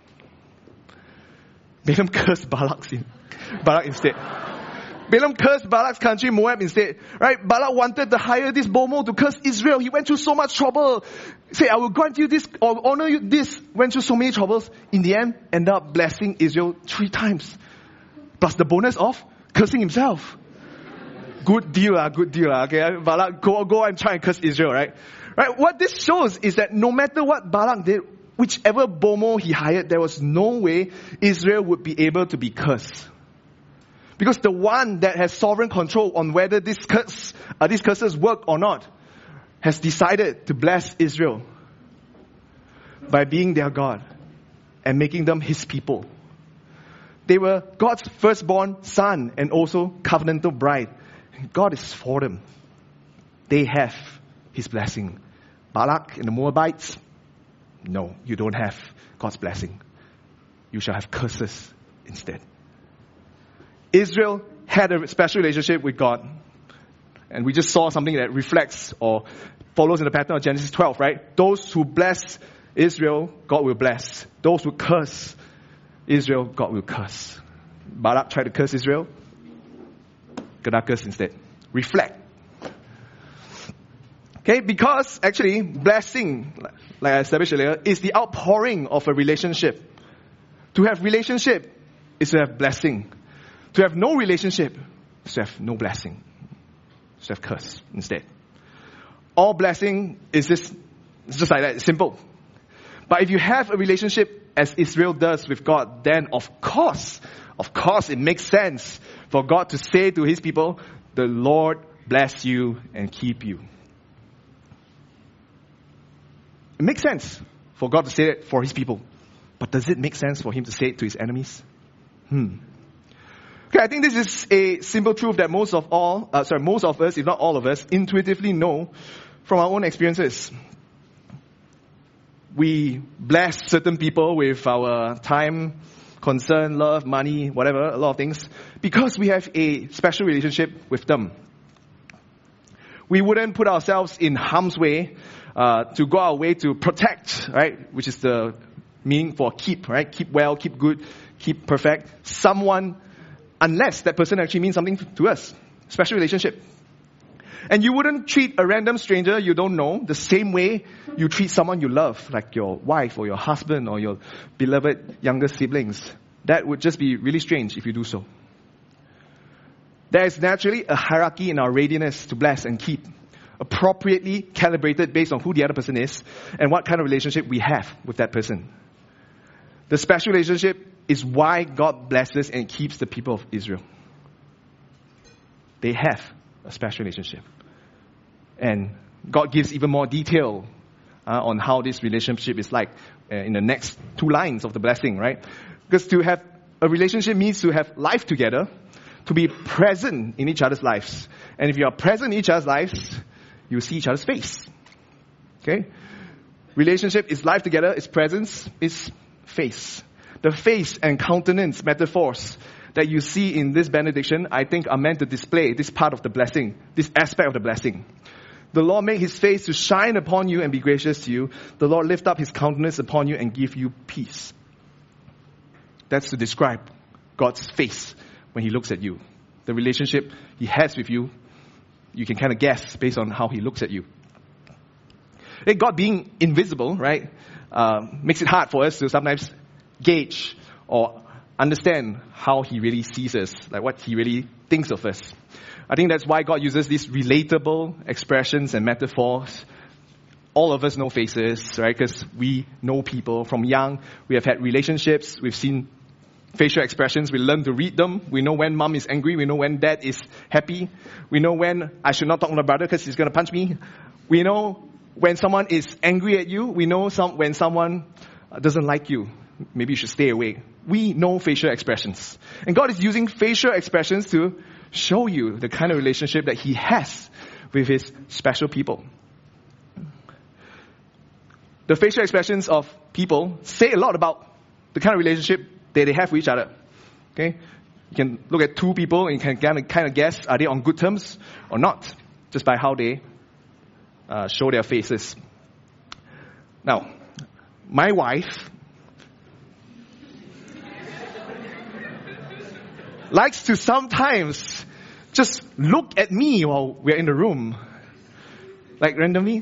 Balaam cursed Balak instead. Balaam cursed Balak's country, Moab, instead. Right? Balak wanted to hire this Bomo to curse Israel. He went through so much trouble. Say, I will grant you this or honor you this. Went through so many troubles. In the end, ended up blessing Israel 3 times. Plus the bonus of cursing himself. Good deal. Okay, Balak, go and try and curse Israel, right? Right? What this shows is that no matter what Balak did, whichever Bomo he hired, there was no way Israel would be able to be cursed. Because the one that has sovereign control on whether these curses work or not has decided to bless Israel by being their God and making them his people. They were God's firstborn son and also covenantal bride. God is for them. They have his blessing. Balak and the Moabites, no, you don't have God's blessing. You shall have curses instead. Israel had a special relationship with God. And we just saw something that reflects or follows in the pattern of Genesis 12, right? Those who bless Israel, God will bless. Those who curse Israel, God will curse. Balak tried to curse Israel. Gonna curse instead. Reflect. Okay, because actually blessing, like I established earlier, is the outpouring of a relationship. To have relationship is to have blessing. To have no relationship is to have no blessing. Is to have curse instead. All blessing is just like that. It's simple. But if you have a relationship as Israel does with God, then of course it makes sense for God to say to his people, the Lord bless you, and keep you. It makes sense for God to say it for his people. But does it make sense for him to say it to his enemies? Okay, I think this is a simple truth that most of us, if not all of us, intuitively know from our own experiences. We bless certain people with our time, concern, love, money, whatever, a lot of things, because we have a special relationship with them. We wouldn't put ourselves in harm's way to go our way to protect, right? Which is the meaning for keep, right? Keep well, keep good, keep perfect. Someone, unless that person actually means something to us. Special relationship. And you wouldn't treat a random stranger you don't know the same way you treat someone you love, like your wife or your husband or your beloved younger siblings. That would just be really strange if you do so. There is naturally a hierarchy in our readiness to bless and keep, appropriately calibrated based on who the other person is and what kind of relationship we have with that person. The special relationship is why God blesses and keeps the people of Israel. They have a special relationship. And God gives even more detail on how this relationship is like in the next 2 lines of the blessing, right? Because to have a relationship means to have life together, to be present in each other's lives. And if you are present in each other's lives, you see each other's face. Okay? Relationship is life together, its presence is face. The face and countenance metaphors that you see in this benediction, I think are meant to display this part of the blessing, this aspect of the blessing. The Lord make his face to shine upon you and be gracious to you. The Lord lift up his countenance upon you and give you peace. That's to describe God's face when he looks at you. The relationship he has with you, you can kind of guess based on how he looks at you. God being invisible, right, makes it hard for us to sometimes gauge or understand how he really sees us, like what he really thinks of us. I think that's why God uses these relatable expressions and metaphors. All of us know faces, right? Because we know people from young. We have had relationships. We've seen facial expressions. We learn to read them. We know when mom is angry. We know when dad is happy. We know when I should not talk to my brother because he's going to punch me. We know when someone is angry at you. We know when someone doesn't like you. Maybe you should stay away. We know facial expressions. And God is using facial expressions to show you the kind of relationship that he has with his special people. The facial expressions of people say a lot about the kind of relationship that they have with each other. Okay? You can look at 2 people and you can kind of guess, are they on good terms or not? Just by how they show their faces. Now, my wife likes to sometimes just look at me while we're in the room. Like randomly.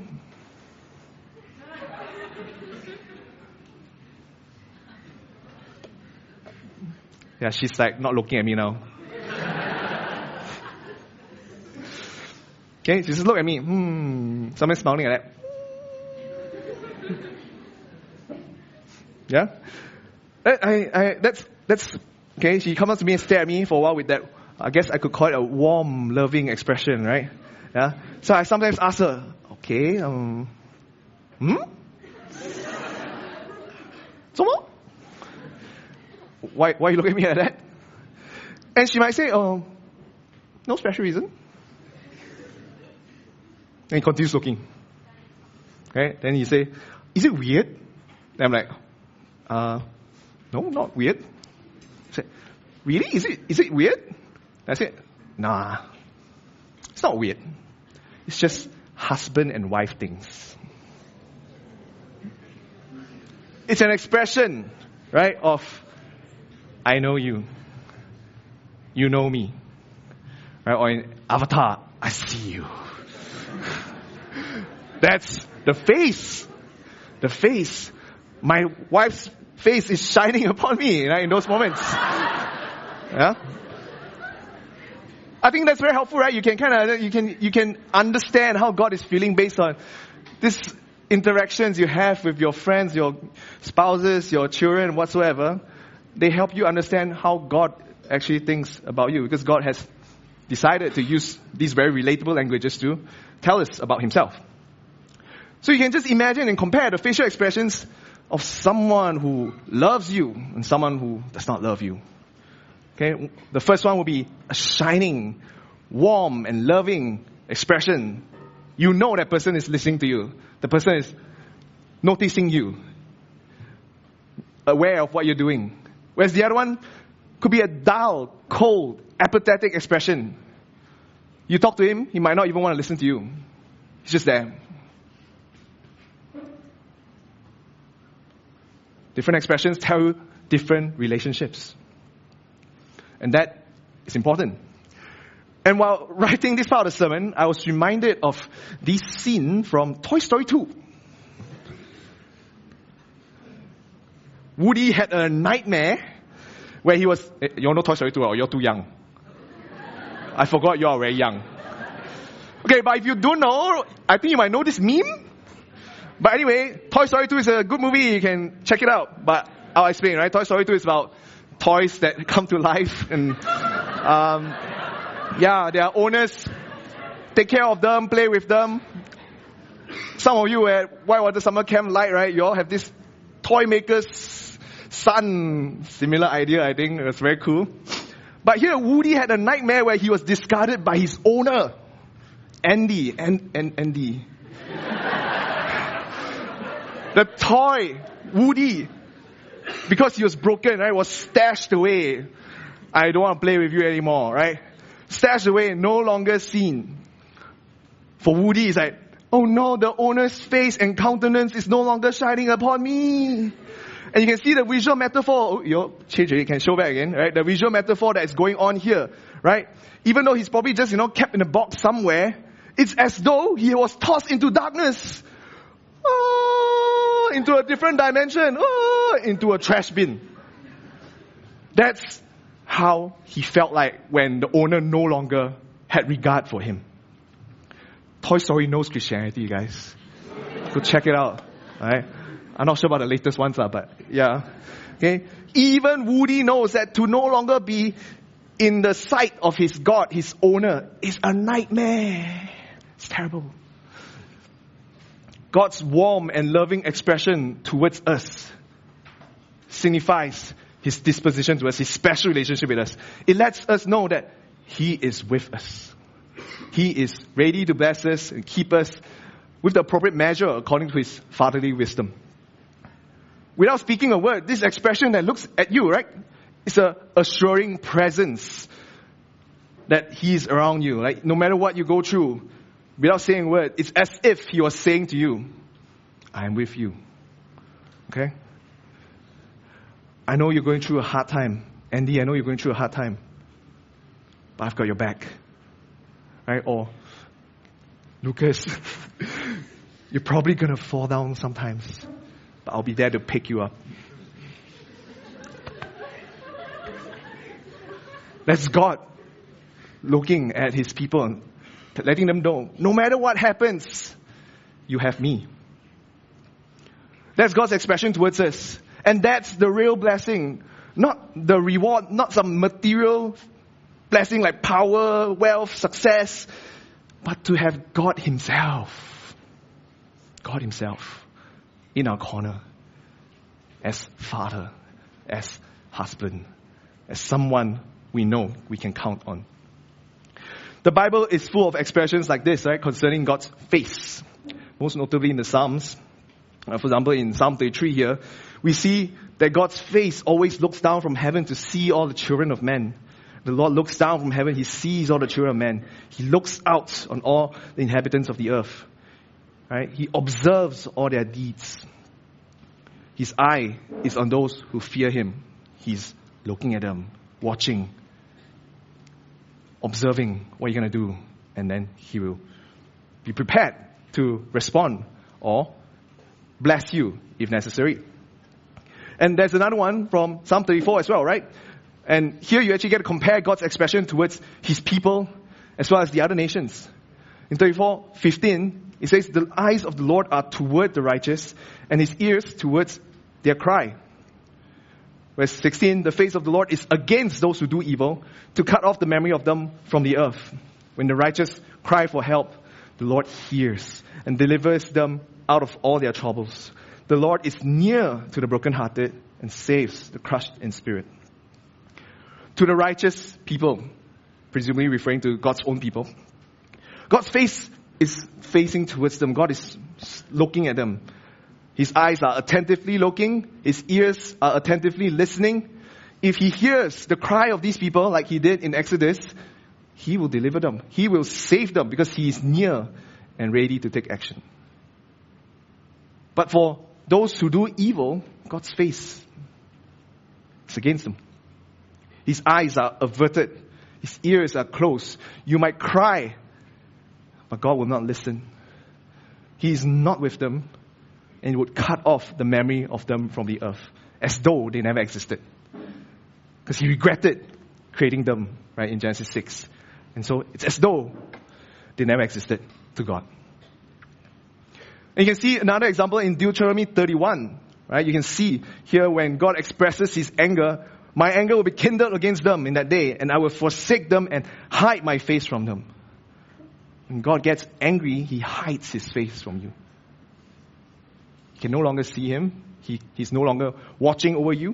Yeah, she's like not looking at me now. Okay, she just look at me. Someone's smiling at that. Yeah? That's okay, she comes up to me and stare at me for a while with that, I guess I could call it a warm, loving expression, right? Yeah. So I sometimes ask her, okay, So what? Why you look at me like that? And she might say, no special reason. And he continues looking. Okay? Then he say, is it weird? And I'm like, no, not weird. He said, really? Is it weird? I said, nah. It's not weird. It's just husband and wife things. It's an expression, right, of I know you. You know me. Right? Or in Avatar, I see you. That's the face. The face. My wife's face is shining upon me, right, in those moments. Yeah? I think that's very helpful, right? You can understand how God is feeling based on these interactions you have with your friends, your spouses, your children, whatsoever. They help you understand how God actually thinks about you, because God has decided to use these very relatable languages to tell us about himself. So you can just imagine and compare the facial expressions of someone who loves you and someone who does not love you. Okay, the first one will be a shining, warm and loving expression. You know that person is listening to you. The person is noticing you, aware of what you're doing. Whereas the other one could be a dull, cold, apathetic expression. You talk to him, he might not even want to listen to you. He's just there. Different expressions tell you different relationships. And that is important. And while writing this part of the sermon, I was reminded of this scene from Toy Story 2. Woody had a nightmare where he was... You all know Toy Story 2 or you're too young? I forgot you are very young. Okay, but if you don't know, I think you might know this meme. But anyway, Toy Story 2 is a good movie. You can check it out. But I'll explain, right? Toy Story 2 is about toys that come to life. And their owners take care of them, play with them. Some of you at Whitewater Summer Camp Light, right? You all have this toy maker's son. Similar idea, I think. It was very cool. But here, Woody had a nightmare where he was discarded by his owner, Andy. Andy. The toy, Woody, because he was broken, right, was stashed away. I don't want to play with you anymore, right? Stashed away, no longer seen. For Woody, it's like, oh no, the owner's face and countenance is no longer shining upon me. And you can see the visual metaphor. Change it, you can show back again, right? The visual metaphor that is going on here, right? Even though he's probably just, kept in a box somewhere, it's as though he was tossed into darkness. Into a different dimension. Into a trash bin. That's how he felt like when the owner no longer had regard for him. Toy Story knows Christianity, you guys. Go check it out. Right? I'm not sure about the latest ones, but yeah. Okay. Even Woody knows that to no longer be in the sight of his God, his owner, is a nightmare. It's terrible. God's warm and loving expression towards us signifies His disposition to us, His special relationship with us. It lets us know that He is with us. He is ready to bless us and keep us with the appropriate measure according to His fatherly wisdom. Without speaking a word, this expression that looks at you, right? It's a assuring presence that He is around you. Like no matter what you go through, without saying a word, it's as if He was saying to you, I am with you. Okay? I know you're going through a hard time. Andy, I know you're going through a hard time. But I've got your back. Right? Or, Lucas, you're probably going to fall down sometimes. But I'll be there to pick you up. That's God looking at His people and letting them know, no matter what happens, you have me. That's God's expression towards us. And that's the real blessing. Not the reward, not some material blessing like power, wealth, success, but to have God Himself. God Himself in our corner. As Father, as husband, as someone we know we can count on. The Bible is full of expressions like this, right, concerning God's face. Most notably in the Psalms. For example, in Psalm 33 here, we see that God's face always looks down from heaven to see all the children of men. The Lord looks down from heaven, He sees all the children of men. He looks out on all the inhabitants of the earth. Right? He observes all their deeds. His eye is on those who fear Him. He's looking at them, watching, observing what you're going to do, and then He will be prepared to respond or bless you if necessary. And there's another one from Psalm 34 as well, right? And here you actually get to compare God's expression towards His people as well as the other nations. In 34:15, it says, the eyes of the Lord are toward the righteous and His ears towards their cry. Verse 16, the face of the Lord is against those who do evil, to cut off the memory of them from the earth. When the righteous cry for help, the Lord hears and delivers them out of all their troubles. The Lord is near to the brokenhearted and saves the crushed in spirit. To the righteous people, presumably referring to God's own people, God's face is facing towards them. God is looking at them. His eyes are attentively looking. His ears are attentively listening. If he hears the cry of these people like he did in Exodus, he will deliver them. He will save them because he is near and ready to take action. But for those who do evil, God's face is against them. His eyes are averted. His ears are closed. You might cry, but God will not listen. He is not with them and would cut off the memory of them from the earth as though they never existed. Because he regretted creating them, right, in Genesis 6. And so it's as though they never existed to God. And you can see another example in Deuteronomy 31. Right? You can see here when God expresses his anger, my anger will be kindled against them in that day, and I will forsake them and hide my face from them. When God gets angry, he hides his face from you. You can no longer see him. He's no longer watching over you.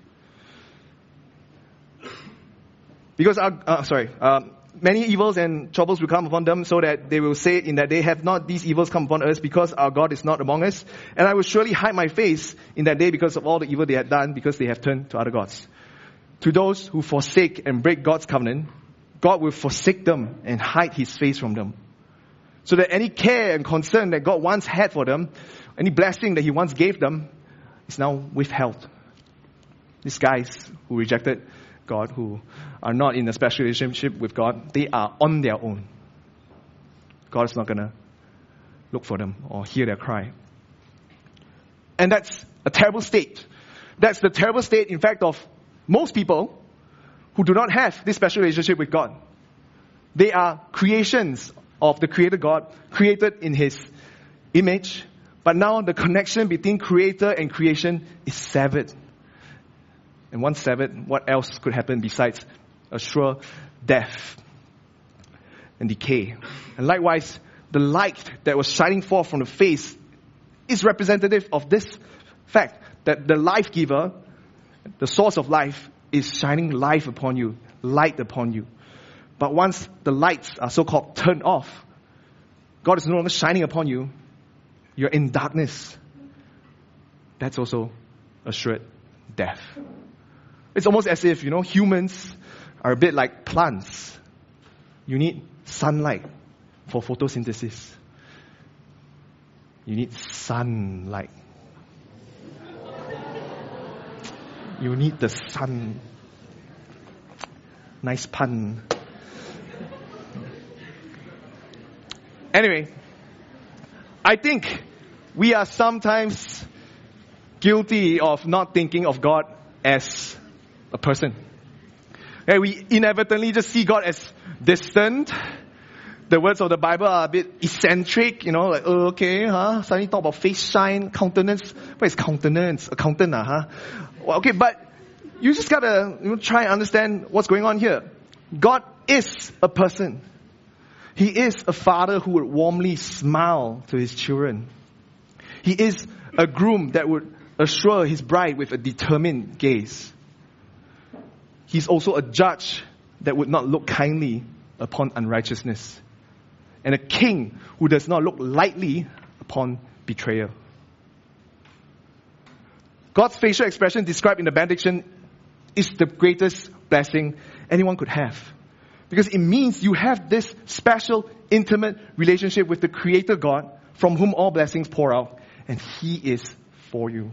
Because many evils and troubles will come upon them, so that they will say in that day, have not these evils come upon us, because our God is not among us. And I will surely hide my face in that day because of all the evil they had done, because they have turned to other gods. To those who forsake and break God's covenant, God will forsake them and hide his face from them. So that any care and concern that God once had for them, any blessing that he once gave them, is now withheld. These guys who rejected God, who are not in a special relationship with God, they are on their own. God is not going to look for them or hear their cry. And that's a terrible state. That's the terrible state, in fact, of most people who do not have this special relationship with God. They are creations of the Creator God, created in his image. But now the connection between Creator and creation is severed. And once severed, what else could happen besides a sure death and decay? And likewise, the light that was shining forth from the face is representative of this fact, that the life giver, the source of life, is shining life upon you, light upon you. But once the lights are so-called turned off, God is no longer shining upon you, you're in darkness. That's also assured death. It's almost as if, humans are a bit like plants. You need sunlight for photosynthesis. You need sunlight. You need the sun. Nice pun. Anyway, I think we are sometimes guilty of not thinking of God as a person. Okay, we inadvertently just see God as distant. The words of the Bible are a bit eccentric, like, suddenly talk about face shine, countenance. What is countenance? Accountant, Well, okay, but you just gotta try and understand what's going on here. God is a person. He is a father who would warmly smile to his children. He is a groom that would assure his bride with a determined gaze. He's also a judge that would not look kindly upon unrighteousness, and a king who does not look lightly upon betrayal. God's facial expression described in the benediction is the greatest blessing anyone could have, because it means you have this special, intimate relationship with the Creator God from whom all blessings pour out, and He is for you.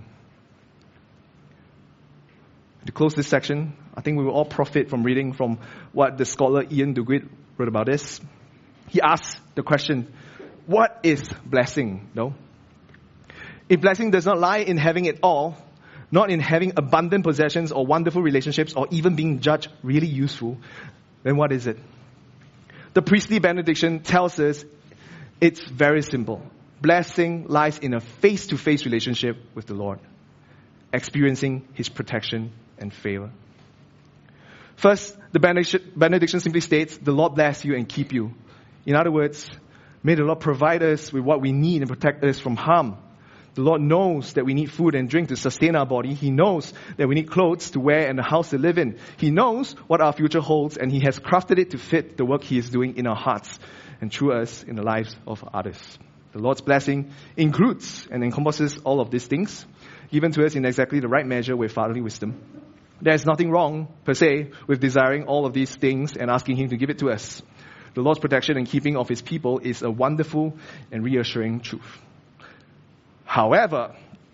To close this section, I think we will all profit from reading from what the scholar Ian Duguid wrote about this. He asks the question, what is blessing, though? If blessing does not lie in having it all, not in having abundant possessions or wonderful relationships or even being judged really useful, then what is it? The priestly benediction tells us it's very simple. Blessing lies in a face-to-face relationship with the Lord, experiencing His protection and favor. First, the benediction simply states, the Lord bless you and keep you. In other words, may the Lord provide us with what we need and protect us from harm. The Lord knows that we need food and drink to sustain our body. He knows that we need clothes to wear and a house to live in. He knows what our future holds, and He has crafted it to fit the work He is doing in our hearts and through us in the lives of others. The Lord's blessing includes and encompasses all of these things, given to us in exactly the right measure with fatherly wisdom. There is nothing wrong, per se, with desiring all of these things and asking Him to give it to us. The Lord's protection and keeping of His people is a wonderful and reassuring truth. However,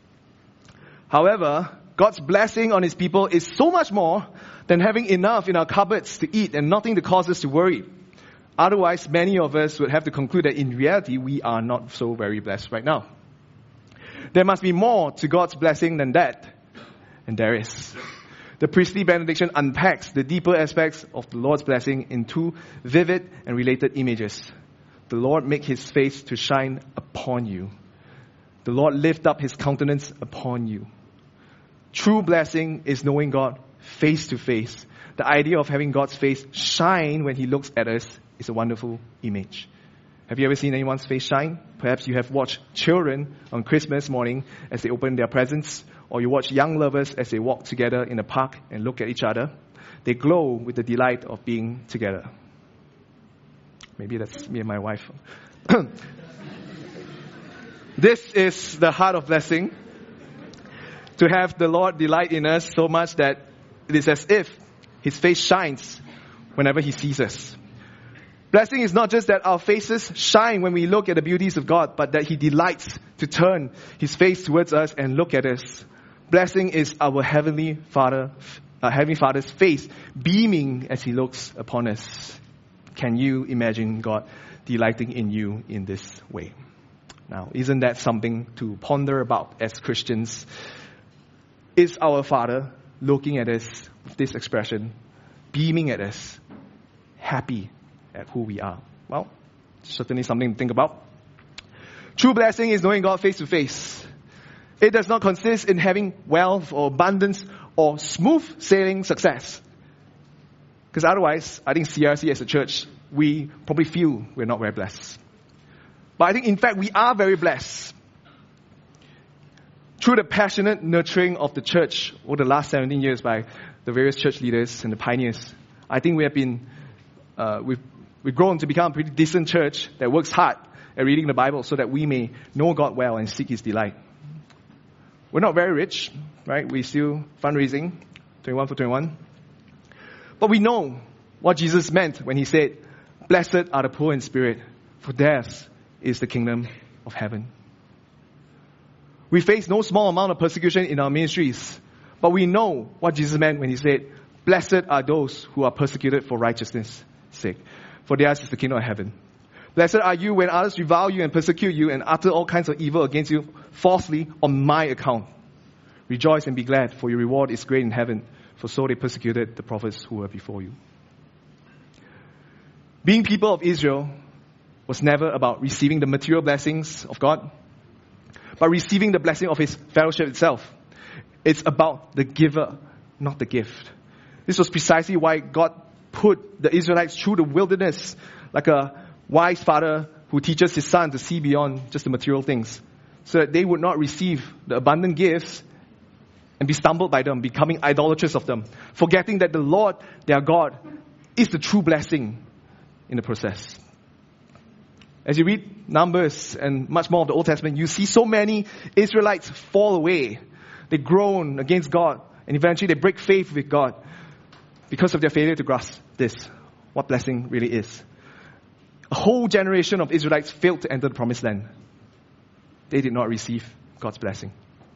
God's blessing on His people is so much more than having enough in our cupboards to eat and nothing to cause us to worry. Otherwise, many of us would have to conclude that in reality, we are not so very blessed right now. There must be more to God's blessing than that. And there is. The priestly benediction unpacks the deeper aspects of the Lord's blessing in two vivid and related images. The Lord make His face to shine upon you. The Lord lift up His countenance upon you. True blessing is knowing God face to face. The idea of having God's face shine when He looks at us is a wonderful image. Have you ever seen anyone's face shine? Perhaps you have watched children on Christmas morning as they open their presents, or you watch young lovers as they walk together in the park and look at each other. They glow with the delight of being together. Maybe that's me and my wife. This is the heart of blessing. To have the Lord delight in us so much that it is as if His face shines whenever He sees us. Blessing is not just that our faces shine when we look at the beauties of God, but that He delights to turn His face towards us and look at us. Blessing is our Heavenly Father's face beaming as He looks upon us. Can you imagine God delighting in you in this way? Now, isn't that something to ponder about as Christians? Is our Father looking at us with this expression, beaming at us, happy at who we are? Well, certainly something to think about. True blessing is knowing God face to face. It does not consist in having wealth or abundance or smooth sailing success. Because otherwise, I think CRC as a church, we probably feel we're not very blessed. But I think, in fact, we are very blessed. Through the passionate nurturing of the church over the last 17 years by the various church leaders and the pioneers, I think we have been, we've grown to become a pretty decent church that works hard at reading the Bible so that we may know God well and seek His delight. We're not very rich, right? We're still fundraising, 21 for 21. But we know what Jesus meant when He said, "Blessed are the poor in spirit, for theirs is the kingdom of heaven." We face no small amount of persecution in our ministries, but we know what Jesus meant when He said, "Blessed are those who are persecuted for righteousness' sake, for theirs is the kingdom of heaven." Blessed are you when others revile you and persecute you and utter all kinds of evil against you falsely on my account. Rejoice and be glad, for your reward is great in heaven, for so they persecuted the prophets who were before you. Being people of Israel was never about receiving the material blessings of God, but receiving the blessing of His fellowship itself. It's about the giver, not the gift. This was precisely why God put the Israelites through the wilderness like a wise father who teaches his son to see beyond just the material things, so that they would not receive the abundant gifts and be stumbled by them, becoming idolatrous of them, forgetting that the Lord, their God, is the true blessing in the process. As you read Numbers and much more of the Old Testament, you see so many Israelites fall away. They groan against God, and eventually they break faith with God because of their failure to grasp this, what blessing really is. A whole generation of Israelites failed to enter the promised land. They did not receive God's blessing.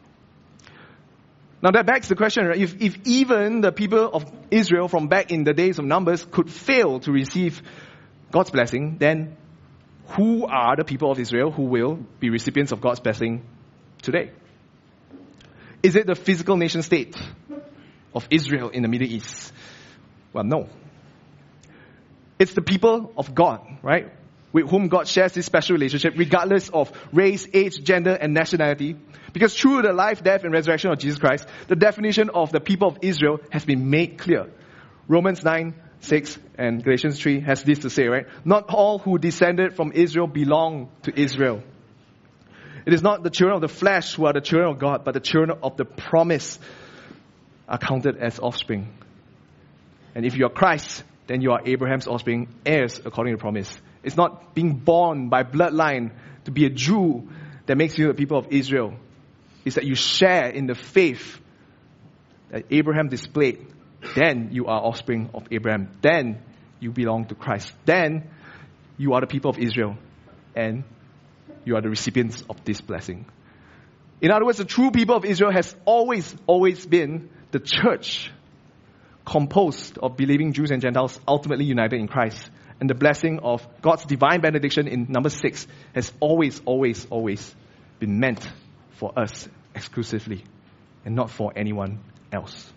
Now that begs the question, right? If even the people of Israel from back in the days of Numbers could fail to receive God's blessing, then who are the people of Israel who will be recipients of God's blessing today? Is it the physical nation state of Israel in the Middle East? Well, no. It's the people of God, right? with whom God shares this special relationship regardless of race, age, gender, and nationality. Because through the life, death, and resurrection of Jesus Christ, the definition of the people of Israel has been made clear. Romans 9:6 and Galatians 3 has this to say, right? Not all who descended from Israel belong to Israel. It is not the children of the flesh who are the children of God, but the children of the promise are counted as offspring. And if you are Christ, then you are Abraham's offspring, heirs according to promise. It's not being born by bloodline to be a Jew that makes you a people of Israel. It's that you share in the faith that Abraham displayed. Then you are offspring of Abraham. Then you belong to Christ. Then you are the people of Israel. And you are the recipients of this blessing. In other words, the true people of Israel has always been the church, composed of believing Jews and Gentiles ultimately united in Christ. And the blessing of God's divine benediction in number 6 has always been meant for us exclusively and not for anyone else.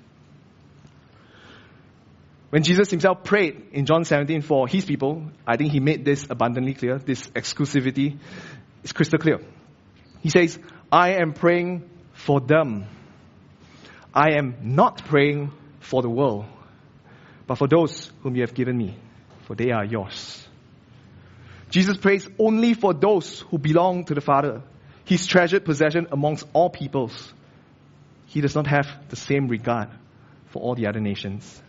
When Jesus himself prayed in John 17 for his people, I think he made this abundantly clear. This exclusivity is crystal clear. He says, I am praying for them. I am not praying for the world, but for those whom you have given me, for they are yours. Jesus prays only for those who belong to the Father, his treasured possession amongst all peoples. He does not have the same regard for all the other nations.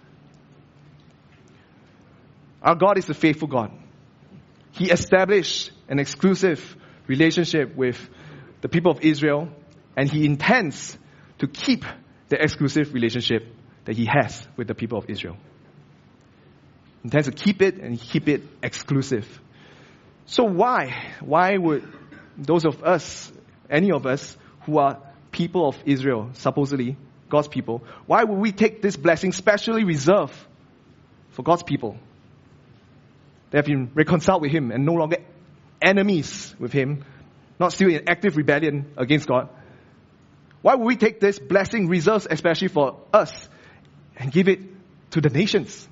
Our God is a faithful God. He established an exclusive relationship with the people of Israel, and he intends to keep the exclusive relationship that he has with the people of Israel. He intends to keep it and keep it exclusive. So why would those of us, any of us who are people of Israel, supposedly God's people, why would we take this blessing specially reserved for God's people? They have been reconciled with him and no longer enemies with him, not still in active rebellion against God. Why would we take this blessing reserved especially for us and give it to the nations?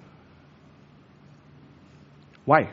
Why?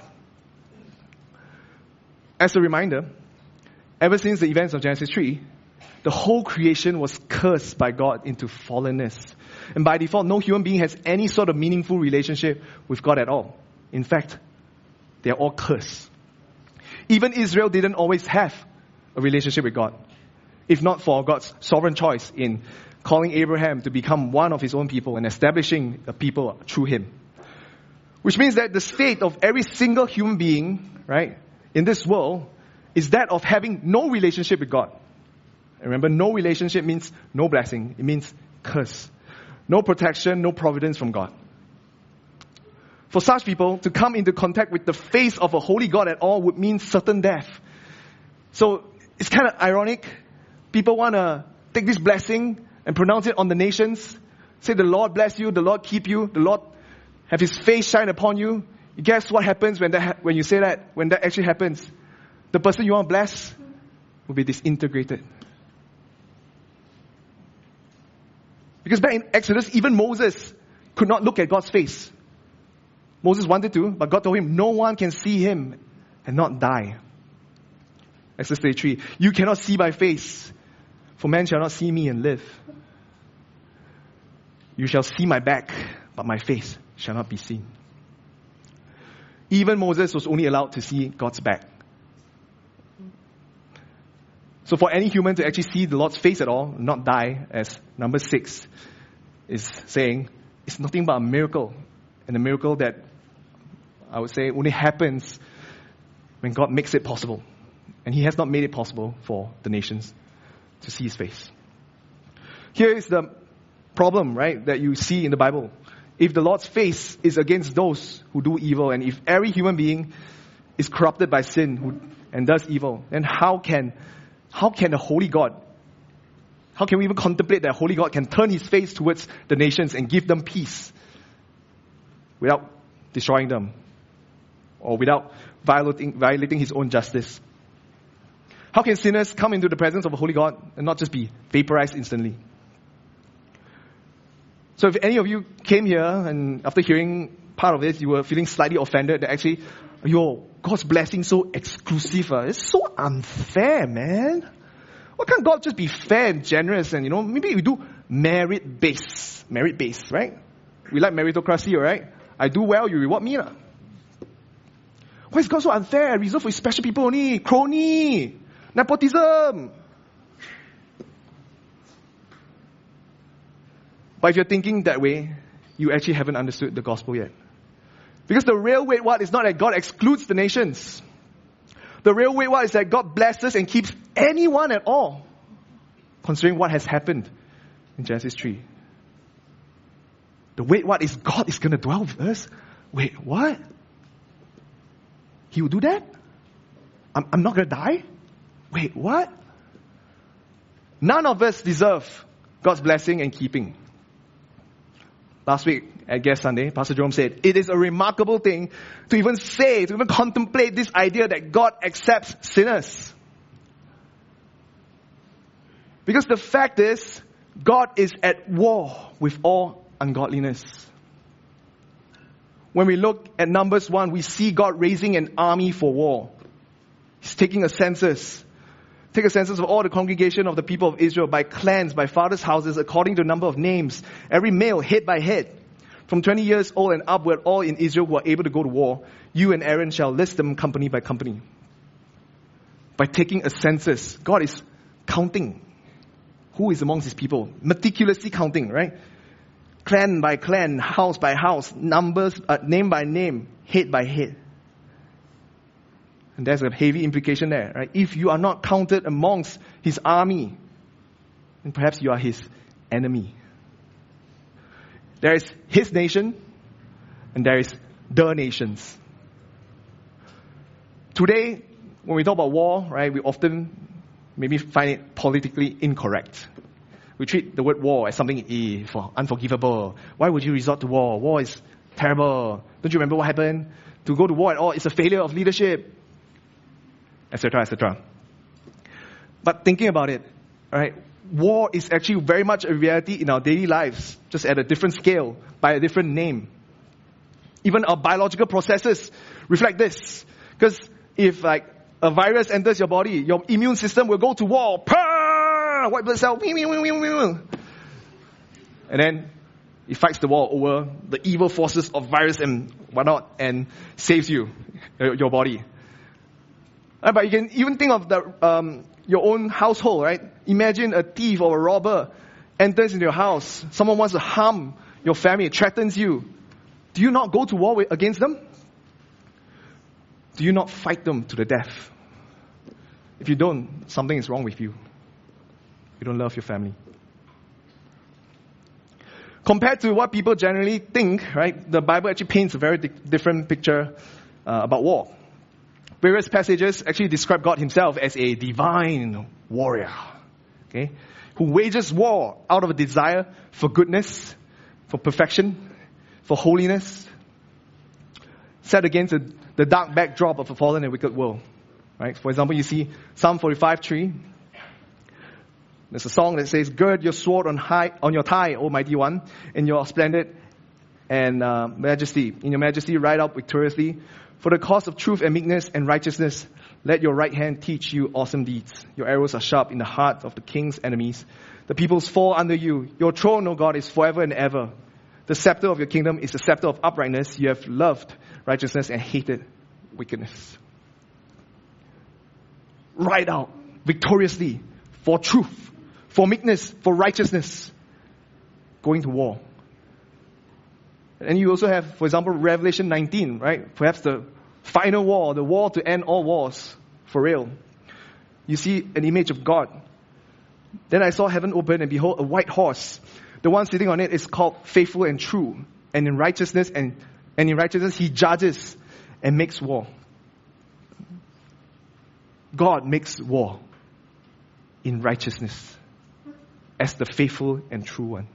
As a reminder, ever since the events of Genesis 3, the whole creation was cursed by God into fallenness. And by default, no human being has any sort of meaningful relationship with God at all. In fact, they are all cursed. Even Israel didn't always have a relationship with God. If not for God's sovereign choice in calling Abraham to become one of his own people and establishing a people through him. Which means that the state of every single human being, right, in this world is that of having no relationship with God. And remember, no relationship means no blessing. It means curse. No protection, no providence from God. For such people to come into contact with the face of a holy God at all would mean certain death. So it's kind of ironic. People want to take this blessing and pronounce it on the nations. Say, the Lord bless you, the Lord keep you, the Lord have his face shine upon you. You guess what happens when you say that? When that actually happens, the person you want to bless will be disintegrated. Because back in Exodus, even Moses could not look at God's face. Moses wanted to, but God told him, no one can see him and not die. Exodus 33, you cannot see my face, for man shall not see me and live. You shall see my back, but my face shall not be seen. Even Moses was only allowed to see God's back. So for any human to actually see the Lord's face at all, not die, as number 6 is saying, it's nothing but a miracle. And a miracle that I would say only happens when God makes it possible. And he has not made it possible for the nations to see his face. Here is the problem, right, that you see in the Bible. If the Lord's face is against those who do evil, and if every human being is corrupted by sin and does evil, then how can a holy God, how can we even contemplate that a holy God can turn his face towards the nations and give them peace without destroying them or without violating his own justice? How can sinners come into the presence of a holy God and not just be vaporized instantly? So if any of you came here and after hearing part of this, you were feeling slightly offended that actually, God's blessing so exclusive. It's so unfair, man. Why can't God just be fair and generous and, maybe we do merit-based, right? We like meritocracy, right? I do well, you reward me. Why is God so unfair? Reserved for special people only. Crony. Nepotism. But if you're thinking that way, you actually haven't understood the gospel yet. Because the real wait what is not that God excludes the nations. The real wait what is that God blesses and keeps anyone at all. Considering what has happened in Genesis 3. The wait what is God is going to dwell with us. Wait, what? He will do that? I'm not going to die? Wait, what? None of us deserve God's blessing and keeping. Last week at Guest Sunday, Pastor Jerome said, it is a remarkable thing to even contemplate this idea that God accepts sinners. Because the fact is, God is at war with all ungodliness. When we look at Numbers 1, we see God raising an army for war. He's taking a census. Take a census of all the congregation of the people of Israel by clans, by fathers' houses, according to the number of names. Every male, head by head. From 20 years old and upward, all in Israel who are able to go to war. You and Aaron shall list them company by company. By taking a census, God is counting who is amongst his people. Meticulously counting, right? Clan by clan, house by house, numbers, name by name, head by head. And there's a heavy implication there, right? If you are not counted amongst his army, then perhaps you are his enemy. There is his nation, and there is the nations. Today, when we talk about war, right, we often maybe find it politically incorrect. We treat the word war as something unforgivable. Why would you resort to war? War is terrible. Don't you remember what happened? To go to war at all is a failure of leadership. Etc., etc. But thinking about it, right, war is actually very much a reality in our daily lives, just at a different scale, by a different name. Even our biological processes reflect this. Because if a virus enters your body, your immune system will go to war. White blood cell. And then it fights the war over the evil forces of virus and whatnot and saves you, your body. But you can even think of your own household, right? Imagine a thief or a robber enters into your house. Someone wants to harm your family, threatens you. Do you not go to war against them? Do you not fight them to the death? If you don't, something is wrong with you. You don't love your family. Compared to what people generally think, right? The Bible actually paints a very different picture about war. Various passages actually describe God himself as a divine warrior, okay, who wages war out of a desire for goodness, for perfection, for holiness, set against the dark backdrop of a fallen and wicked world. Right? For example, you see Psalm 45:3. There's a song that says, "Gird your sword on your thigh, O mighty one, in your splendid and majesty. In your majesty, ride out victoriously. For the cause of truth and meekness and righteousness, let your right hand teach you awesome deeds. Your arrows are sharp in the heart of the king's enemies. The peoples fall under you. Your throne, O God, is forever and ever. The scepter of your kingdom is the scepter of uprightness. You have loved righteousness and hated wickedness." Ride out victoriously for truth, for meekness, for righteousness. Going to war. And you also have, for example, Revelation 19, right? Perhaps the final war, the war to end all wars, for real. You see an image of God. Then I saw heaven open, and behold, a white horse. The one sitting on it is called Faithful and True. And in righteousness he judges and makes war. God makes war in righteousness as the faithful and true one.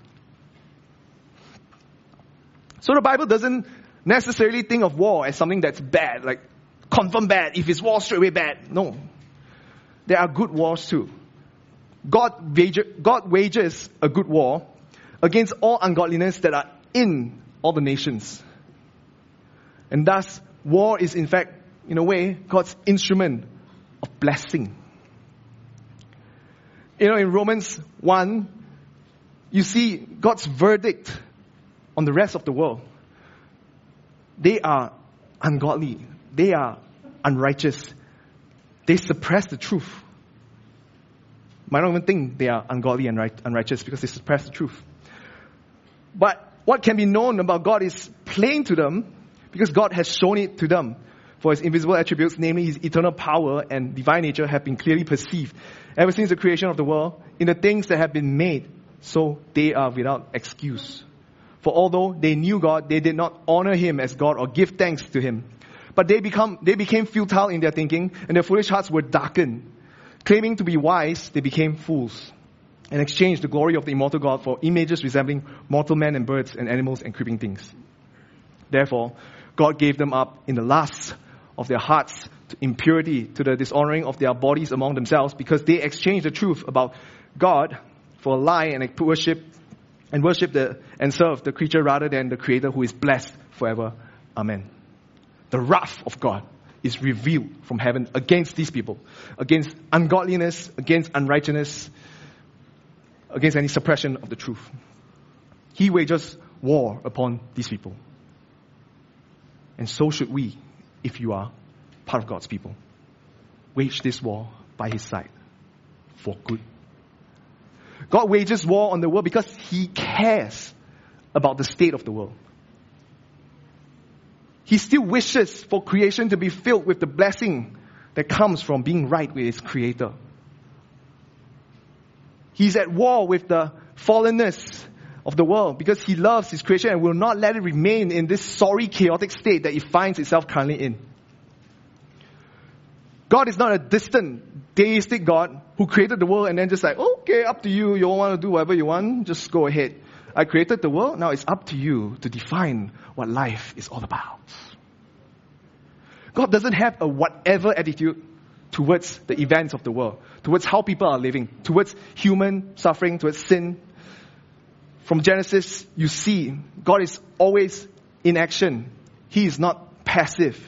So the Bible doesn't necessarily think of war as something that's bad, like confirm bad. If it's war, straight away bad. No. There are good wars too. God wages a good war against all ungodliness that are in all the nations. And thus, war is in fact, in a way, God's instrument of blessing. In Romans 1, you see God's verdict on the rest of the world. They are ungodly. They are unrighteous. They suppress the truth. Might not even think they are ungodly and unrighteous because they suppress the truth. But what can be known about God is plain to them because God has shown it to them. For His invisible attributes, namely His eternal power and divine nature, have been clearly perceived ever since the creation of the world in the things that have been made, so they are without excuse. For although they knew God, they did not honor Him as God or give thanks to Him. But they became futile in their thinking, and their foolish hearts were darkened. Claiming to be wise, they became fools, and exchanged the glory of the immortal God for images resembling mortal men and birds and animals and creeping things. Therefore, God gave them up in the lusts of their hearts to impurity, to the dishonoring of their bodies among themselves, because they exchanged the truth about God for a lie and worship and serve the creature rather than the Creator, who is blessed forever. Amen. The wrath of God is revealed from heaven against these people, against ungodliness, against unrighteousness, against any suppression of the truth. He wages war upon these people. And so should we, if you are part of God's people. Wage this war by His side for good. God wages war on the world because He cares about the state of the world. He still wishes for creation to be filled with the blessing that comes from being right with its Creator. He's at war with the fallenness of the world because He loves His creation and will not let it remain in this sorry, chaotic state that it finds itself currently in. God is not a distant, deistic God who created the world and then just like, okay, up to you. You want to do whatever you want, just go ahead. I created the world, now it's up to you to define what life is all about. God doesn't have a whatever attitude towards the events of the world, towards how people are living, towards human suffering, towards sin. From Genesis, you see God is always in action. He is not passive.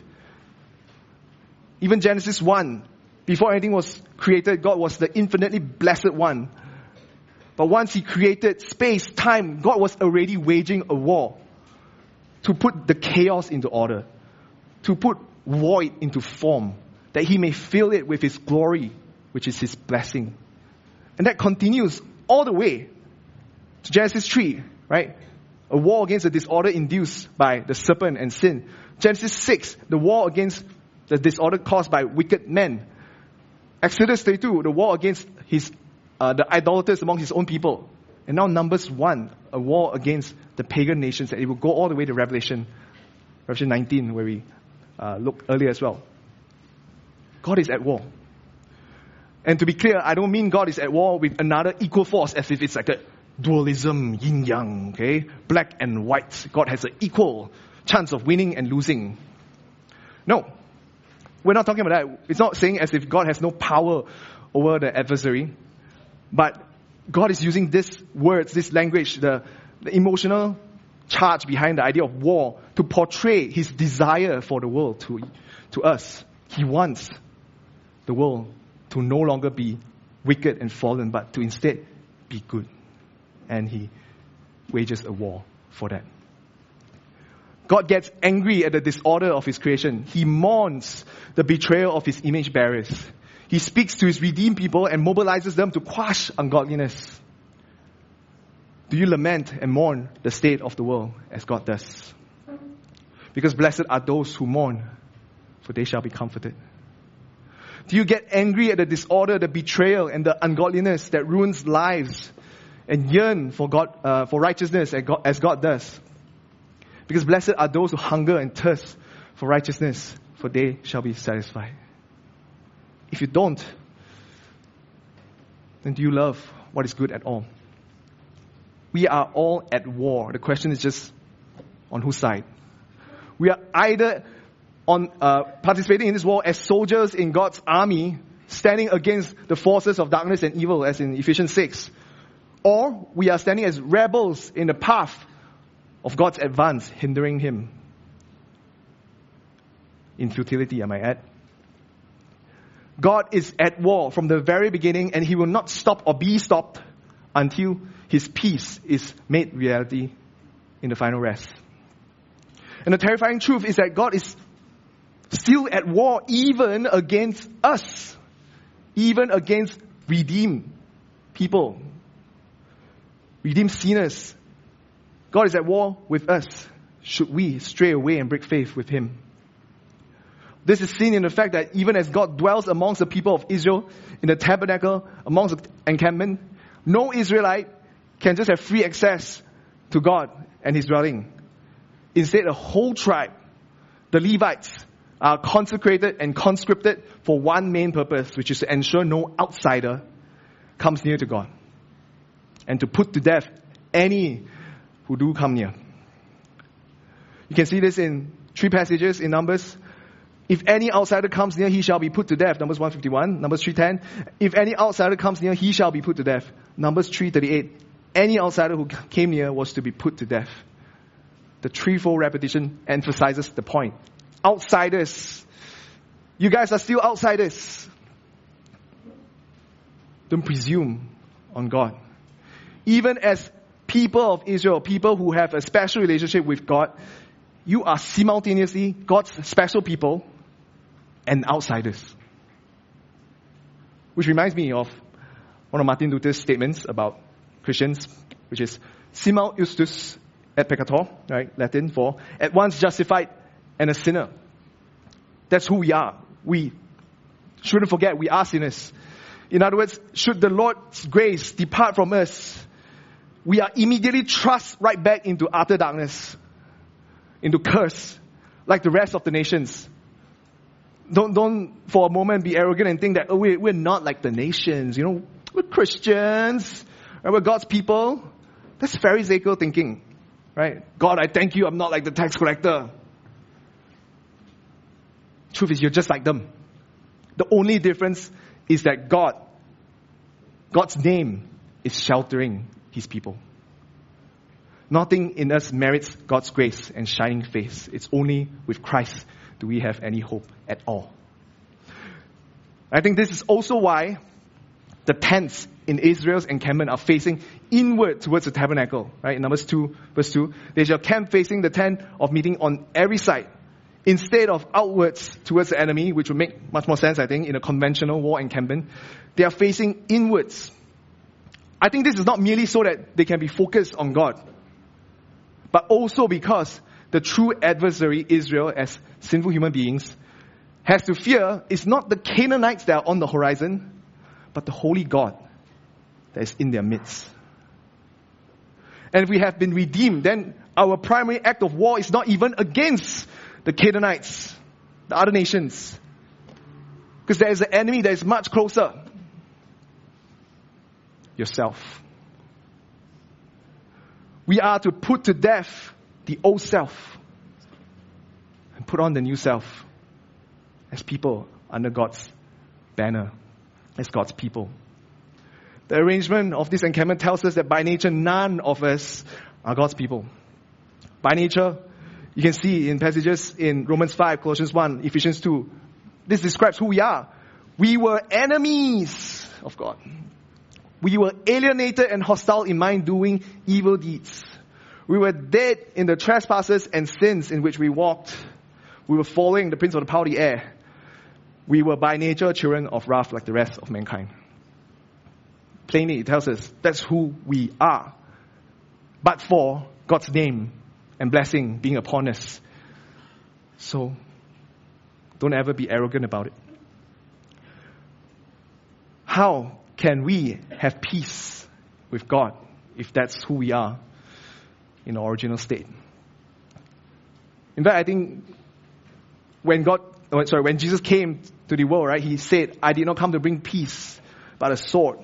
Even Genesis 1, before anything was created, God was the infinitely blessed one. But once He created space, time, God was already waging a war to put the chaos into order, to put void into form, that He may fill it with His glory, which is His blessing. And that continues all the way to Genesis 3, right? A war against the disorder induced by the serpent and sin. Genesis 6, the war against the disorder caused by wicked men. Exodus 32, the war against the idolaters among His own people. And now Numbers 1, a war against the pagan nations. And it will go all the way to Revelation 19, where we looked earlier as well. God is at war. And to be clear, I don't mean God is at war with another equal force as if it's like a dualism, yin-yang, okay? Black and white. God has an equal chance of winning and losing. No. We're not talking about that. It's not saying as if God has no power over the adversary. But God is using these words, this language, the emotional charge behind the idea of war to portray His desire for the world to us. He wants the world to no longer be wicked and fallen, but to instead be good. And He wages a war for that. God gets angry at the disorder of His creation. He mourns the betrayal of His image bearers. He speaks to His redeemed people and mobilizes them to quash ungodliness. Do you lament and mourn the state of the world as God does? Because blessed are those who mourn, for they shall be comforted. Do you get angry at the disorder, the betrayal, and the ungodliness that ruins lives, and yearn for God, for righteousness as God does? Because blessed are those who hunger and thirst for righteousness, for they shall be satisfied. If you don't, then do you love what is good at all? We are all at war. The question is just on whose side? We are either participating in this war as soldiers in God's army, standing against the forces of darkness and evil, as in Ephesians 6. Or we are standing as rebels in the path of God's advance, hindering Him. in futility, I might add. God is at war from the very beginning, and He will not stop or be stopped until His peace is made reality in the final rest. And the terrifying truth is that God is still at war even against us, even against redeemed people, redeemed sinners. God is at war with us should we stray away and break faith with Him. This is seen in the fact that even as God dwells amongst the people of Israel in the tabernacle, amongst the encampment, no Israelite can just have free access to God and His dwelling. Instead, the whole tribe, the Levites, are consecrated and conscripted for one main purpose, which is to ensure no outsider comes near to God, and to put to death any who do come near. You can see this in 3 passages in Numbers. If any outsider comes near, he shall be put to death. Numbers 151. Numbers 3:10. If any outsider comes near, he shall be put to death. Numbers 3:38. Any outsider who came near was to be put to death. The threefold repetition emphasizes the point. Outsiders. You guys are still outsiders. Don't presume on God. Even as people of Israel, people who have a special relationship with God, you are simultaneously God's special people and outsiders. Which reminds me of one of Martin Luther's statements about Christians, which is simul justus et peccator, right? Latin for at once justified and a sinner. That's who we are. We shouldn't forget we are sinners. In other words, should the Lord's grace depart from us, we are immediately thrust right back into utter darkness, into curse, like the rest of the nations. Don't for a moment be arrogant and think that, oh, we're not like the nations. You know, we're Christians, and we're God's people. That's Pharisaical thinking, right? God, I thank you, I'm not like the tax collector. Truth is, you're just like them. The only difference is that God's name is sheltering His people. Nothing in us merits God's grace and shining face. It's only with Christ do we have any hope at all. I think this is also why the tents in Israel's encampment are facing inward towards the tabernacle. Right? In Numbers 2, verse 2, they shall camp facing the tent of meeting on every side, instead of outwards towards the enemy, which would make much more sense, I think, in a conventional war encampment. They are facing inwards. I think this is not merely so that they can be focused on God, but also because the true adversary, Israel, as sinful human beings, has to fear is not the Canaanites that are on the horizon, but the holy God that is in their midst. And if we have been redeemed, then our primary act of war is not even against the Canaanites, the other nations, because there is an enemy that is much closer. Yourself. We are to put to death the old self and put on the new self as people under God's banner, as God's people. The arrangement of this encampment tells us that by nature, none of us are God's people. By nature, you can see in passages in Romans 5, Colossians 1, Ephesians 2, this describes who we are. We were enemies of God. We were alienated and hostile in mind, doing evil deeds. We were dead in the trespasses and sins in which we walked. We were following the prince of the power of the air. We were by nature children of wrath like the rest of mankind. Plainly, it tells us that's who we are. But for God's name and blessing being upon us. So, don't ever be arrogant about it. How can we have peace with God if that's who we are in our original state? In fact, I think when Jesus came to the world, right, He said, I did not come to bring peace, but a sword.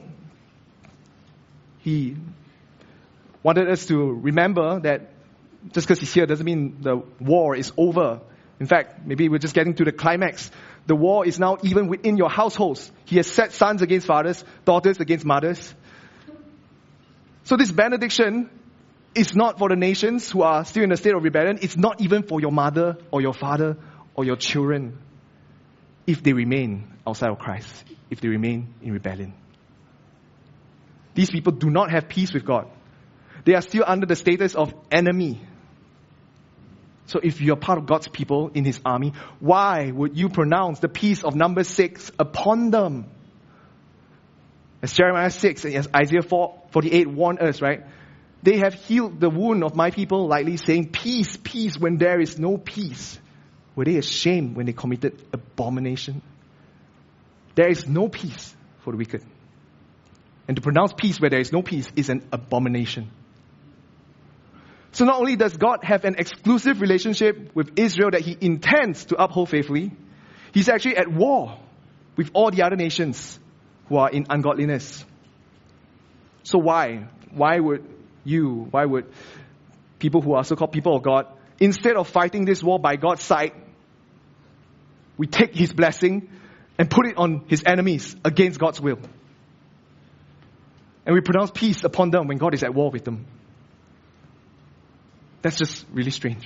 He wanted us to remember that just because He's here doesn't mean the war is over. In fact, maybe we're just getting to the climax. The war is now even within your households. He has set sons against fathers, daughters against mothers. So this benediction is not for the nations who are still in a state of rebellion. It's not even for your mother or your father or your children if they remain outside of Christ, if they remain in rebellion. These people do not have peace with God. They are still under the status of enemy. So if you're part of God's people in His army, why would you pronounce the peace of number 6 upon them? As Jeremiah 6 and as Isaiah 48 warn us, right? They have healed the wound of my people lightly, saying, peace, peace, when there is no peace. Were they ashamed when they committed abomination? There is no peace for the wicked. And to pronounce peace where there is no peace is an abomination. So not only does God have an exclusive relationship with Israel that He intends to uphold faithfully, He's actually at war with all the other nations who are in ungodliness. So why? Why would people who are so-called people of God, instead of fighting this war by God's side, we take His blessing and put it on His enemies against God's will? And we pronounce peace upon them when God is at war with them. That's just really strange.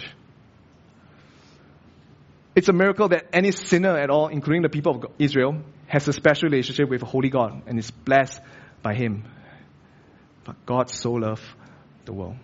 It's a miracle that any sinner at all, including the people of Israel, has a special relationship with a holy God and is blessed by Him. But God so loved the world.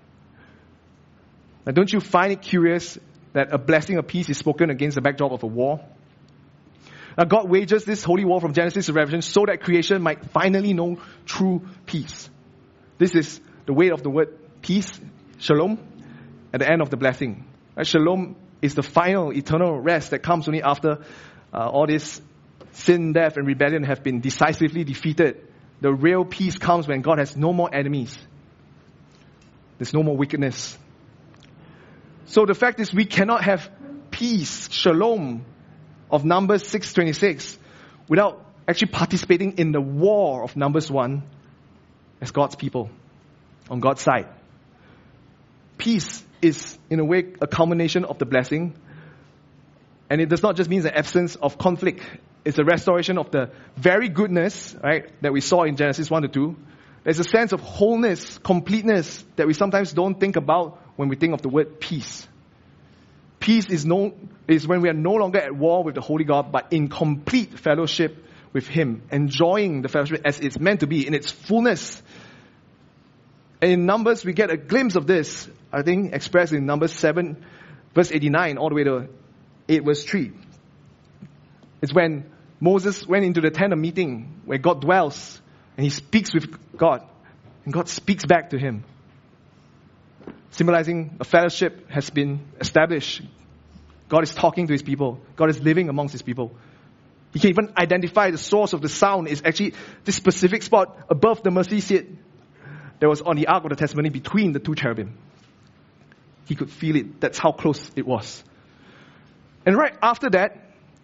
Now, don't you find it curious that a blessing of peace is spoken against the backdrop of a war? Now, God wages this holy war from Genesis to Revelation so that creation might finally know true peace. This is the weight of the word peace, shalom, at the end of the blessing. Right? Shalom is the final eternal rest that comes only after all this sin, death, and rebellion have been decisively defeated. The real peace comes when God has no more enemies. There's no more wickedness. So the fact is, we cannot have peace, shalom, of Numbers 6:26 without actually participating in the war of Numbers 1 as God's people, on God's side. Peace is, in a way, a culmination of the blessing. And it does not just mean the absence of conflict. It's a restoration of the very goodness, right, that we saw in Genesis 1-2. There's a sense of wholeness, completeness that we sometimes don't think about when we think of the word peace. Peace is when we are no longer at war with the Holy God, but in complete fellowship with Him, enjoying the fellowship as it's meant to be, in its fullness. And in Numbers, we get a glimpse of this, I think, expressed in Numbers 7, verse 89, all the way to 8, verse 3. It's when Moses went into the tent of meeting, where God dwells, and he speaks with God, and God speaks back to him, symbolizing a fellowship has been established. God is talking to His people. God is living amongst His people. He can even identify the source of the sound is actually this specific spot above the mercy seat that was on the Ark of the Testimony between the two cherubim. He could feel it. That's how close it was. And right after that,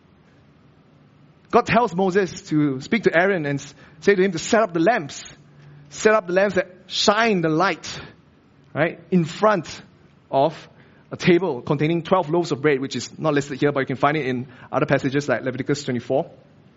God tells Moses to speak to Aaron and say to him to set up the lamps. Set up the lamps that shine the light, right, in front of a table containing 12 loaves of bread, which is not listed here, but you can find it in other passages like Leviticus 24.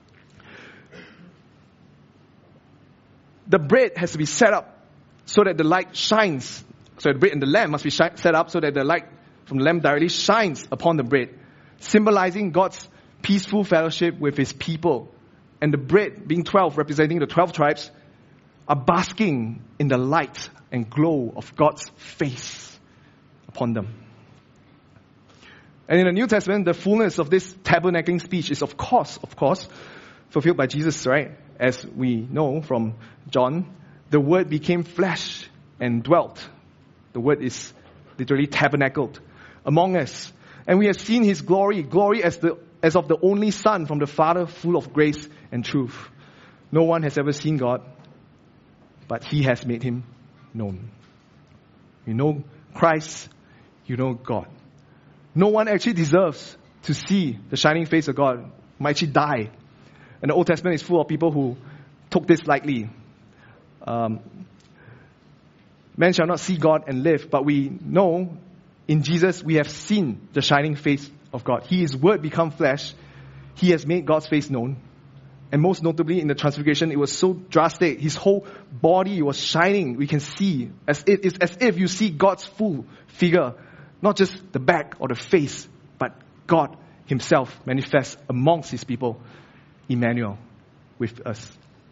The bread has to be set up so that the light shines. So the bread and the lamp must be set up so that the light from the lamp directly shines upon the bread, symbolizing God's peaceful fellowship with His people. And the bread, being 12, representing the 12 tribes, are basking in the light and glow of God's face upon them. And in the New Testament, the fullness of this tabernacling speech is of course, fulfilled by Jesus, right? As we know from John, the Word became flesh and dwelt. The Word is literally tabernacled among us. And we have seen His glory as of the only Son from the Father, full of grace and truth. No one has ever seen God, but He has made Him known. You know Christ, you know God. No one actually deserves to see the shining face of God, might actually die. And the Old Testament is full of people who took this lightly. Man shall not see God and live, but we know in Jesus we have seen the shining face of God. His Word become flesh. He has made God's face known. And most notably in the Transfiguration, it was so drastic. His whole body was shining. We can see it's as if you see God's full figure, not just the back or the face, but God himself manifest amongst his people, Emmanuel, with us.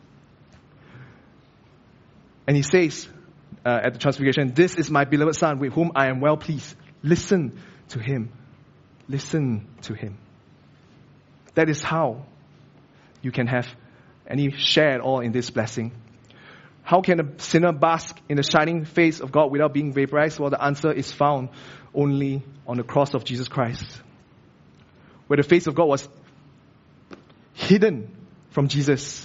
And he says at the Transfiguration, "This is my beloved Son with whom I am well pleased. Listen to him." Listen to him. That is how you can have any share at all in this blessing. How can a sinner bask in the shining face of God without being vaporized? Well, the answer is found only on the cross of Jesus Christ, where the face of God was hidden from Jesus.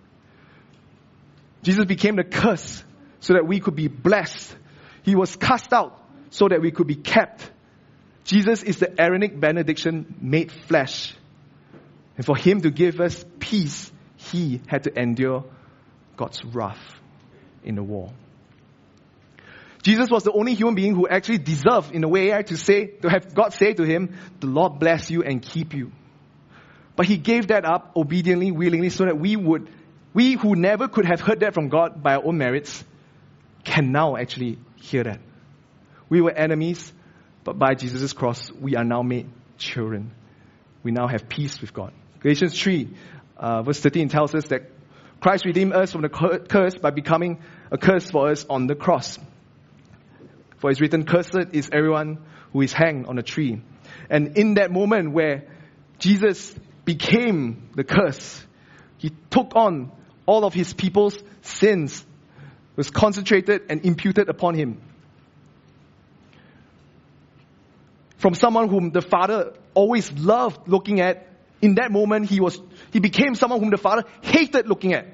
Jesus became the curse so that we could be blessed. He was cast out so that we could be kept. Jesus is the Aaronic benediction made flesh. And for him to give us peace, he had to endure God's wrath in the war. Jesus was the only human being who actually deserved, in a way, to have God say to him, "The Lord bless you and keep you." But he gave that up obediently, willingly, so that we who never could have heard that from God by our own merits, can now actually hear that. We were enemies, but by Jesus' cross, we are now made children. We now have peace with God. Galatians 3, verse 13 tells us that Christ redeemed us from the curse by becoming a curse for us on the cross. For it's written, "Cursed is everyone who is hanged on a tree." And in that moment where Jesus became the curse, he took on all of his people's sins, was concentrated and imputed upon him. From someone whom the Father always loved looking at, in that moment he became someone whom the Father hated looking at.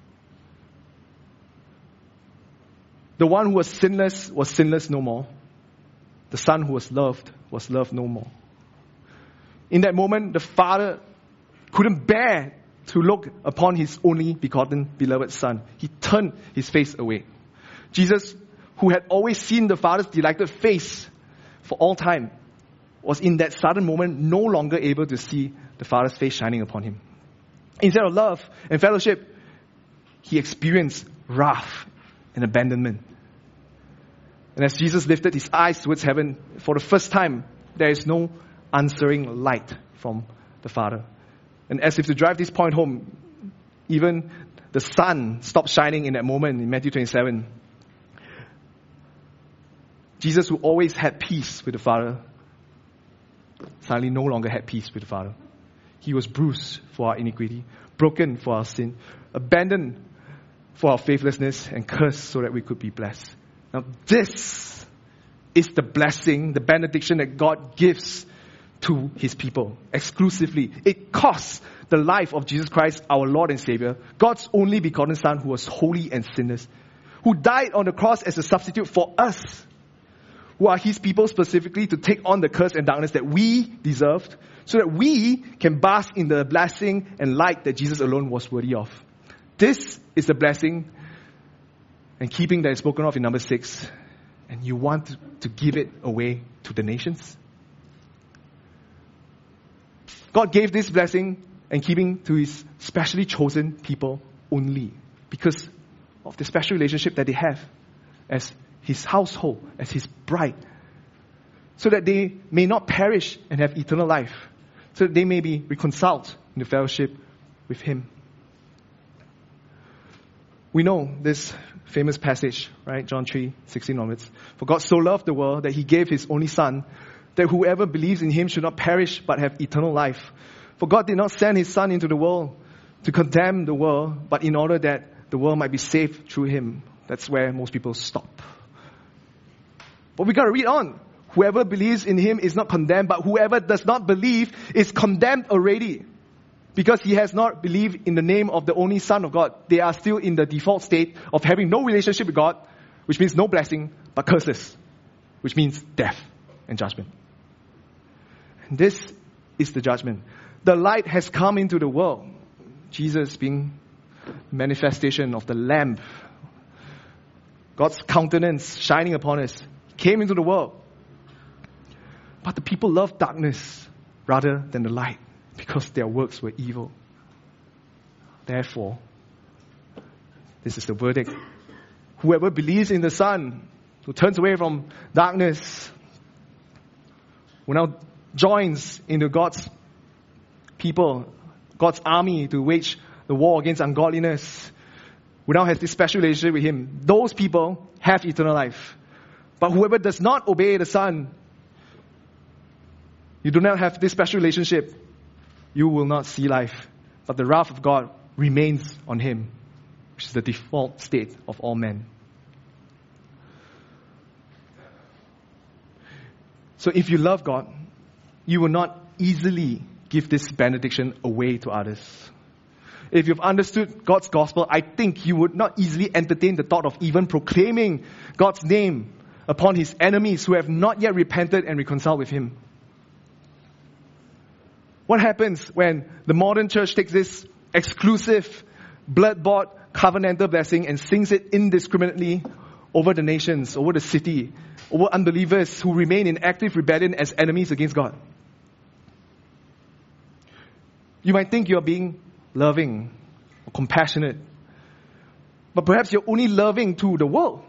The one who was sinless no more. The Son who was loved no more. In that moment, the Father couldn't bear to look upon his only begotten beloved Son. He turned his face away. Jesus, who had always seen the Father's delighted face for all time, was in that sudden moment no longer able to see the Father's face shining upon him. Instead of love and fellowship, he experienced wrath and abandonment. And as Jesus lifted his eyes towards heaven, for the first time, there is no answering light from the Father. And as if to drive this point home, even the sun stopped shining in that moment in Matthew 27. Jesus, who always had peace with the Father, suddenly no longer had peace with the Father. He was bruised for our iniquity, broken for our sin, abandoned for our faithlessness, and cursed so that we could be blessed. Now this is the blessing, the benediction that God gives to his people exclusively. It costs the life of Jesus Christ, our Lord and Savior, God's only begotten Son, who was holy and sinless, who died on the cross as a substitute for us, who are his people specifically, to take on the curse and darkness that we deserved, so that we can bask in the blessing and light that Jesus alone was worthy of. This is the blessing and keeping that is spoken of in number 6. And you want to give it away to the nations? God gave this blessing and keeping to his specially chosen people only because of the special relationship that they have as his household, as his bride, so that they may not perish and have eternal life, so that they may be reconciled in the fellowship with him. We know this famous passage, right? John 3:16 onwards. For God so loved the world that he gave his only Son, that whoever believes in him should not perish but have eternal life. For God did not send his Son into the world to condemn the world, but in order that the world might be saved through him. That's where most people stop. But we got to read on. Whoever believes in him is not condemned, but whoever does not believe is condemned already, because he has not believed in the name of the only Son of God. They are still in the default state of having no relationship with God, which means no blessing, but curses, which means death and judgment. And this is the judgment. The light has come into the world. Jesus being manifestation of the Lamb, God's countenance shining upon us, came into the world. But the people loved darkness rather than the light, because their works were evil. Therefore, this is the verdict. Whoever believes in the Son, who turns away from darkness, will now joins into God's people, God's army to wage the war against ungodliness, who now has this special relationship with Him, those people have eternal life. But whoever does not obey the Son, you do not have this special relationship, you will not see life. But the wrath of God remains on him, which is the default state of all men. So if you love God, you will not easily give this benediction away to others. If you've understood God's gospel, I think you would not easily entertain the thought of even proclaiming God's name upon His enemies who have not yet repented and reconciled with Him. What happens when the modern church takes this exclusive, blood-bought, covenantal blessing and sings it indiscriminately over the nations, over the city, over unbelievers who remain in active rebellion as enemies against God? You might think you're being loving or compassionate, but perhaps you're only loving to the world,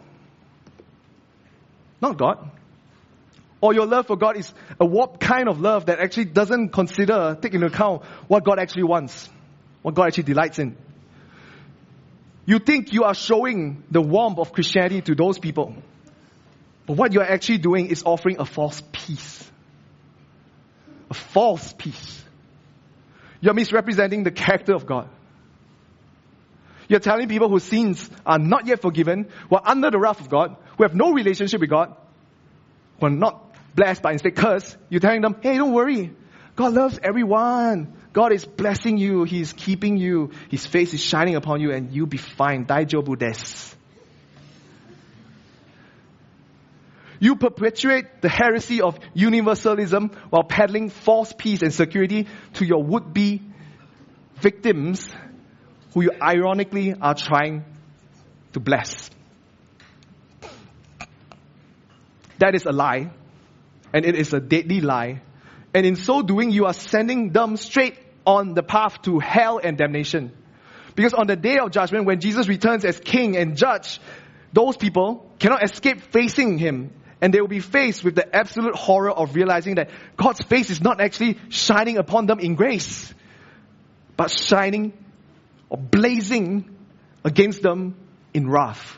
not God. Or your love for God is a warped kind of love that actually doesn't take into account what God actually wants, what God actually delights in. You think you are showing the warmth of Christianity to those people, but what you're actually doing is offering a false peace. A false peace. You're misrepresenting the character of God. You're telling people whose sins are not yet forgiven, who are under the wrath of God, who have no relationship with God, who are not blessed but instead cursed. You're telling them, hey, don't worry. God loves everyone. God is blessing you. He is keeping you. His face is shining upon you and you'll be fine. Daijobu desu. You perpetuate the heresy of universalism while peddling false peace and security to your would-be victims who you ironically are trying to bless. That is a lie. And it is a deadly lie. And in so doing, you are sending them straight on the path to hell and damnation. Because on the day of judgment, when Jesus returns as king and judge, those people cannot escape facing Him. And they will be faced with the absolute horror of realizing that God's face is not actually shining upon them in grace, but shining or blazing against them in wrath.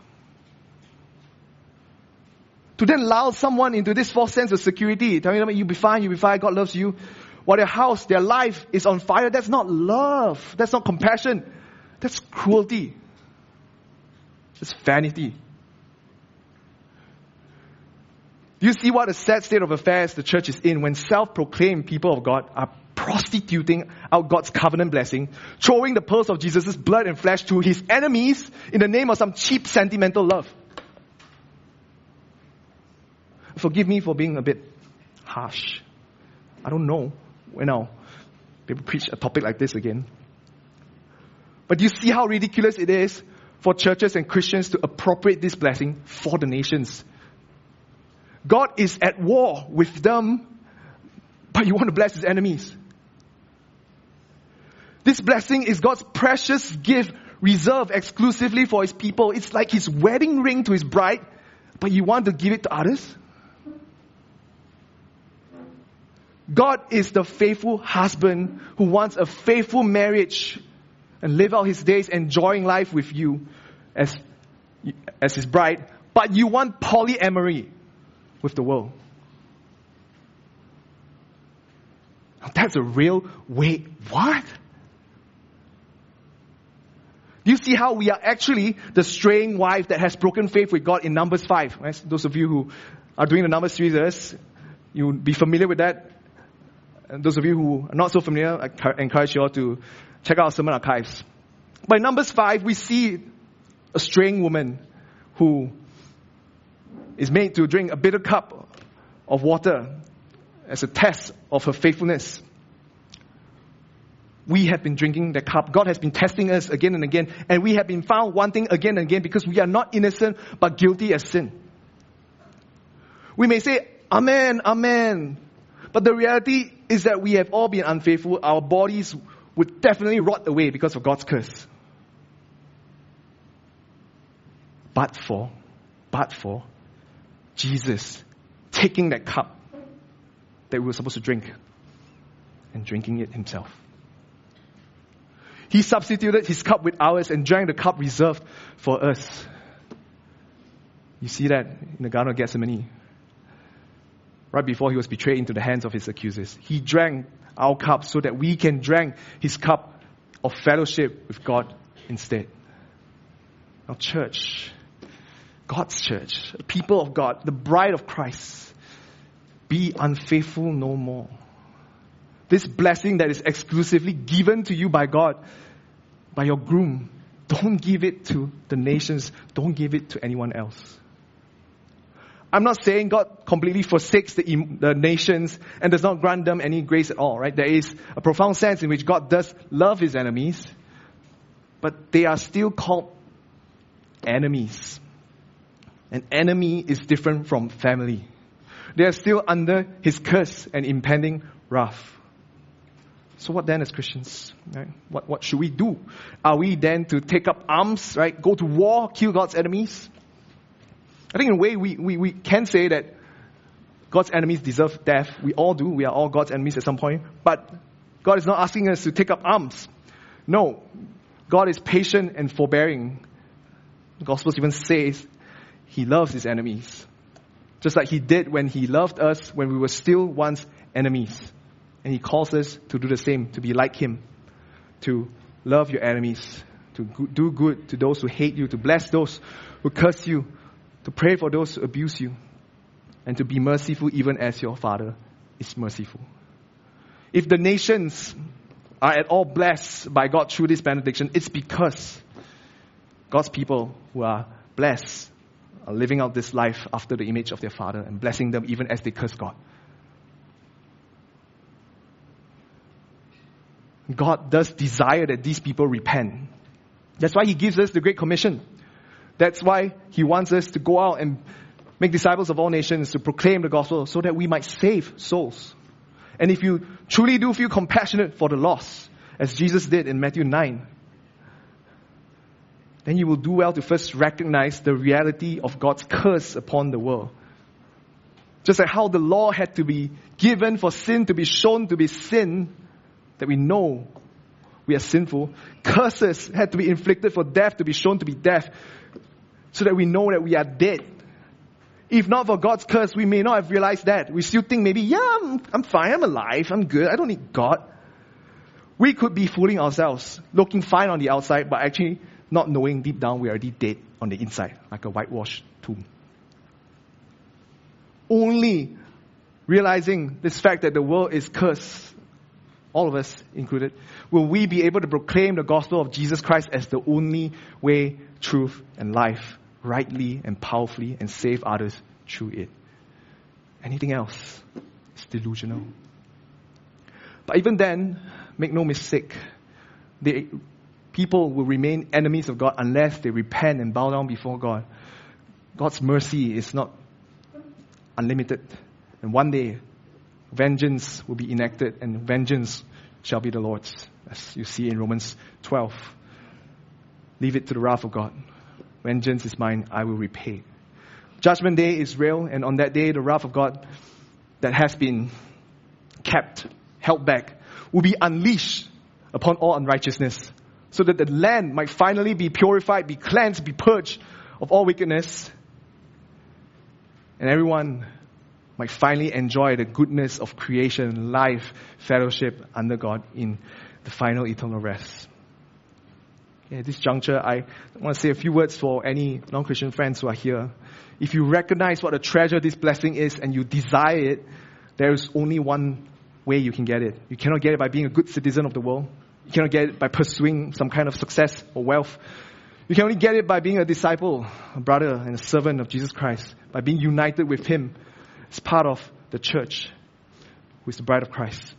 To then lull someone into this false sense of security, telling them you'll be fine, God loves you, while their house, their life is on fire, that's not love. That's not compassion. That's cruelty. It's vanity. You see what a sad state of affairs the church is in when self-proclaimed people of God are prostituting out God's covenant blessing, throwing the pearls of Jesus' blood and flesh to His enemies in the name of some cheap sentimental love. Forgive me for being a bit harsh. I don't know when I'll be able to preach a topic like this again. But do you see how ridiculous it is for churches and Christians to appropriate this blessing for the nations? God is at war with them, but you want to bless His enemies. This blessing is God's precious gift reserved exclusively for His people. It's like His wedding ring to His bride, but you want to give it to others? God is the faithful husband who wants a faithful marriage and live out his days enjoying life with you as His bride, but you want polyamory with the world. That's a real wait. What? Do you see how we are actually the straying wife that has broken faith with God in Numbers 5? Right? Those of you who are doing the Numbers series, you'll be familiar with that. And those of you who are not so familiar, I encourage you all to check out our sermon archives. But in Numbers 5, we see a straying woman who is made to drink a bitter cup of water as a test of her faithfulness. We have been drinking the cup. God has been testing us again and again. And we have been found wanting again and again because we are not innocent but guilty as sin. We may say, Amen, Amen. But the reality is that we have all been unfaithful. Our bodies would definitely rot away because of God's curse. But for Jesus taking that cup, that we were supposed to drink and drinking it himself. He substituted his cup with ours and drank the cup reserved for us. You see that in the Garden of Gethsemane. Right before he was betrayed into the hands of his accusers. He drank our cup so that we can drink his cup of fellowship with God instead. Now church, God's church, the people of God, the bride of Christ, be unfaithful no more. This blessing that is exclusively given to you by God, by your groom, don't give it to the nations. Don't give it to anyone else. I'm not saying God completely forsakes the nations and does not grant them any grace at all, right? There is a profound sense in which God does love his enemies, but they are still called enemies. An enemy is different from family. They are still under his curse and impending wrath. So what then as Christians? Right? What should we do? Are we then to take up arms, right? Go to war, kill God's enemies? I think in a way we can say that God's enemies deserve death. We all do. We are all God's enemies at some point. But God is not asking us to take up arms. No. God is patient and forbearing. The Gospels even says he loves his enemies. Just like he did when he loved us when we were still once enemies. And he calls us to do the same, to be like him, to love your enemies, to do good to those who hate you, to bless those who curse you, to pray for those who abuse you, and to be merciful even as your Father is merciful. If the nations are at all blessed by God through this benediction, it's because God's people who are blessed are living out this life after the image of their Father and blessing them even as they curse God. God does desire that these people repent. That's why he gives us the Great Commission. That's why he wants us to go out and make disciples of all nations, to proclaim the gospel so that we might save souls. And if you truly do feel compassionate for the lost, as Jesus did in Matthew 9, then you will do well to first recognize the reality of God's curse upon the world. Just like how the law had to be given for sin to be shown to be sin, that we know we are sinful. Curses had to be inflicted for death to be shown to be death, so that we know that we are dead. If not for God's curse, we may not have realized that. We still think maybe, I'm fine, I'm alive, I'm good, I don't need God. We could be fooling ourselves, looking fine on the outside, but actually not knowing deep down we're already dead on the inside, like a whitewashed tomb. Only realizing this fact that the world is cursed, all of us included, will we be able to proclaim the gospel of Jesus Christ as the only way, truth, and life, rightly and powerfully, and save others through it. Anything else is delusional. But even then, make no mistake, the people will remain enemies of God unless they repent and bow down before God. God's mercy is not unlimited. And one day, vengeance will be enacted, and vengeance shall be the Lord's. As you see in Romans 12. Leave it to the wrath of God. Vengeance is mine, I will repay. Judgment day is real, and on that day, the wrath of God that has been kept, held back, will be unleashed upon all unrighteousness, so that the land might finally be purified, be cleansed, be purged of all wickedness, and everyone might finally enjoy the goodness of creation, life, fellowship under God in the final eternal rest. At this juncture, I want to say a few words for any non-Christian friends who are here. If you recognize what a treasure this blessing is and you desire it, there is only one way you can get it. You cannot get it by being a good citizen of the world. You cannot get it by pursuing some kind of success or wealth. You can only get it by being a disciple, a brother and a servant of Jesus Christ, by being united with him as part of the church, who is the bride of Christ.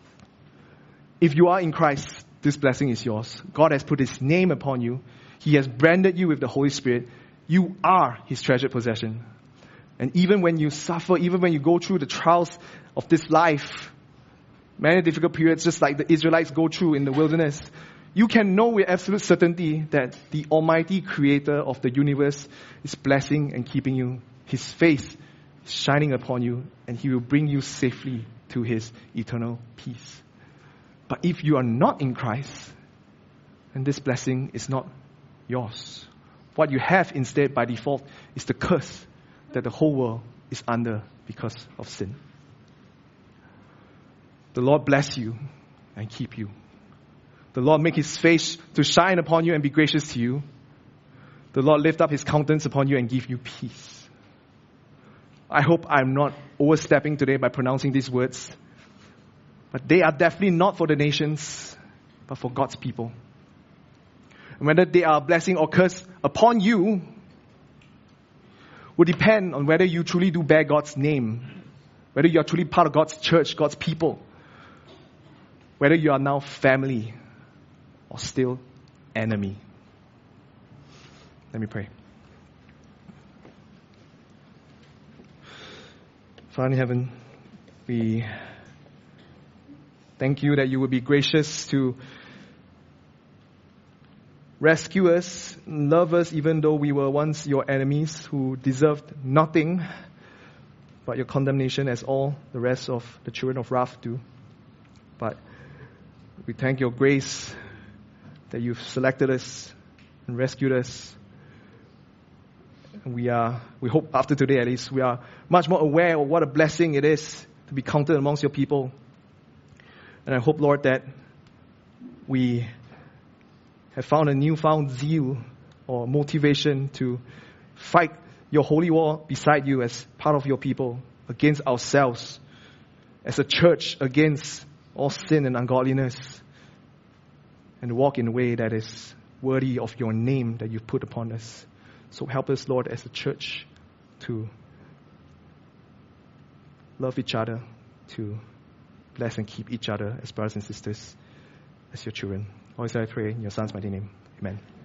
If you are in Christ, this blessing is yours. God has put his name upon you. He has branded you with the Holy Spirit. You are his treasured possession. And even when you suffer, even when you go through the trials of this life, many difficult periods just like the Israelites go through in the wilderness, you can know with absolute certainty that the Almighty Creator of the universe is blessing and keeping you. His face is shining upon you, and he will bring you safely to His eternal peace. But if you are not in Christ, then this blessing is not yours. What you have instead by default is the curse that the whole world is under because of sin. The Lord bless you and keep you. The Lord make His face to shine upon you and be gracious to you. The Lord lift up His countenance upon you and give you peace. I hope I'm not overstepping today by pronouncing these words, but they are definitely not for the nations, but for God's people. And whether they are a blessing or curse upon you will depend on whether you truly do bear God's name, whether you are truly part of God's church, God's people, whether you are now family or still enemy. Let me pray. Father in heaven, we thank you that you will be gracious to rescue us, love us even though we were once your enemies who deserved nothing but your condemnation as all the rest of the children of wrath do. But we thank your grace that you've selected us and rescued us. And we hope after today at least, we are much more aware of what a blessing it is to be counted amongst your people. And I hope, Lord, that we have found a newfound zeal or motivation to fight your holy war beside you as part of your people, against ourselves, as a church against all sin and ungodliness, and walk in a way that is worthy of your name that you've put upon us. So help us, Lord, as a church to love each other, to bless and keep each other as brothers and sisters, as your children. Always I pray in your Son's mighty name. Amen.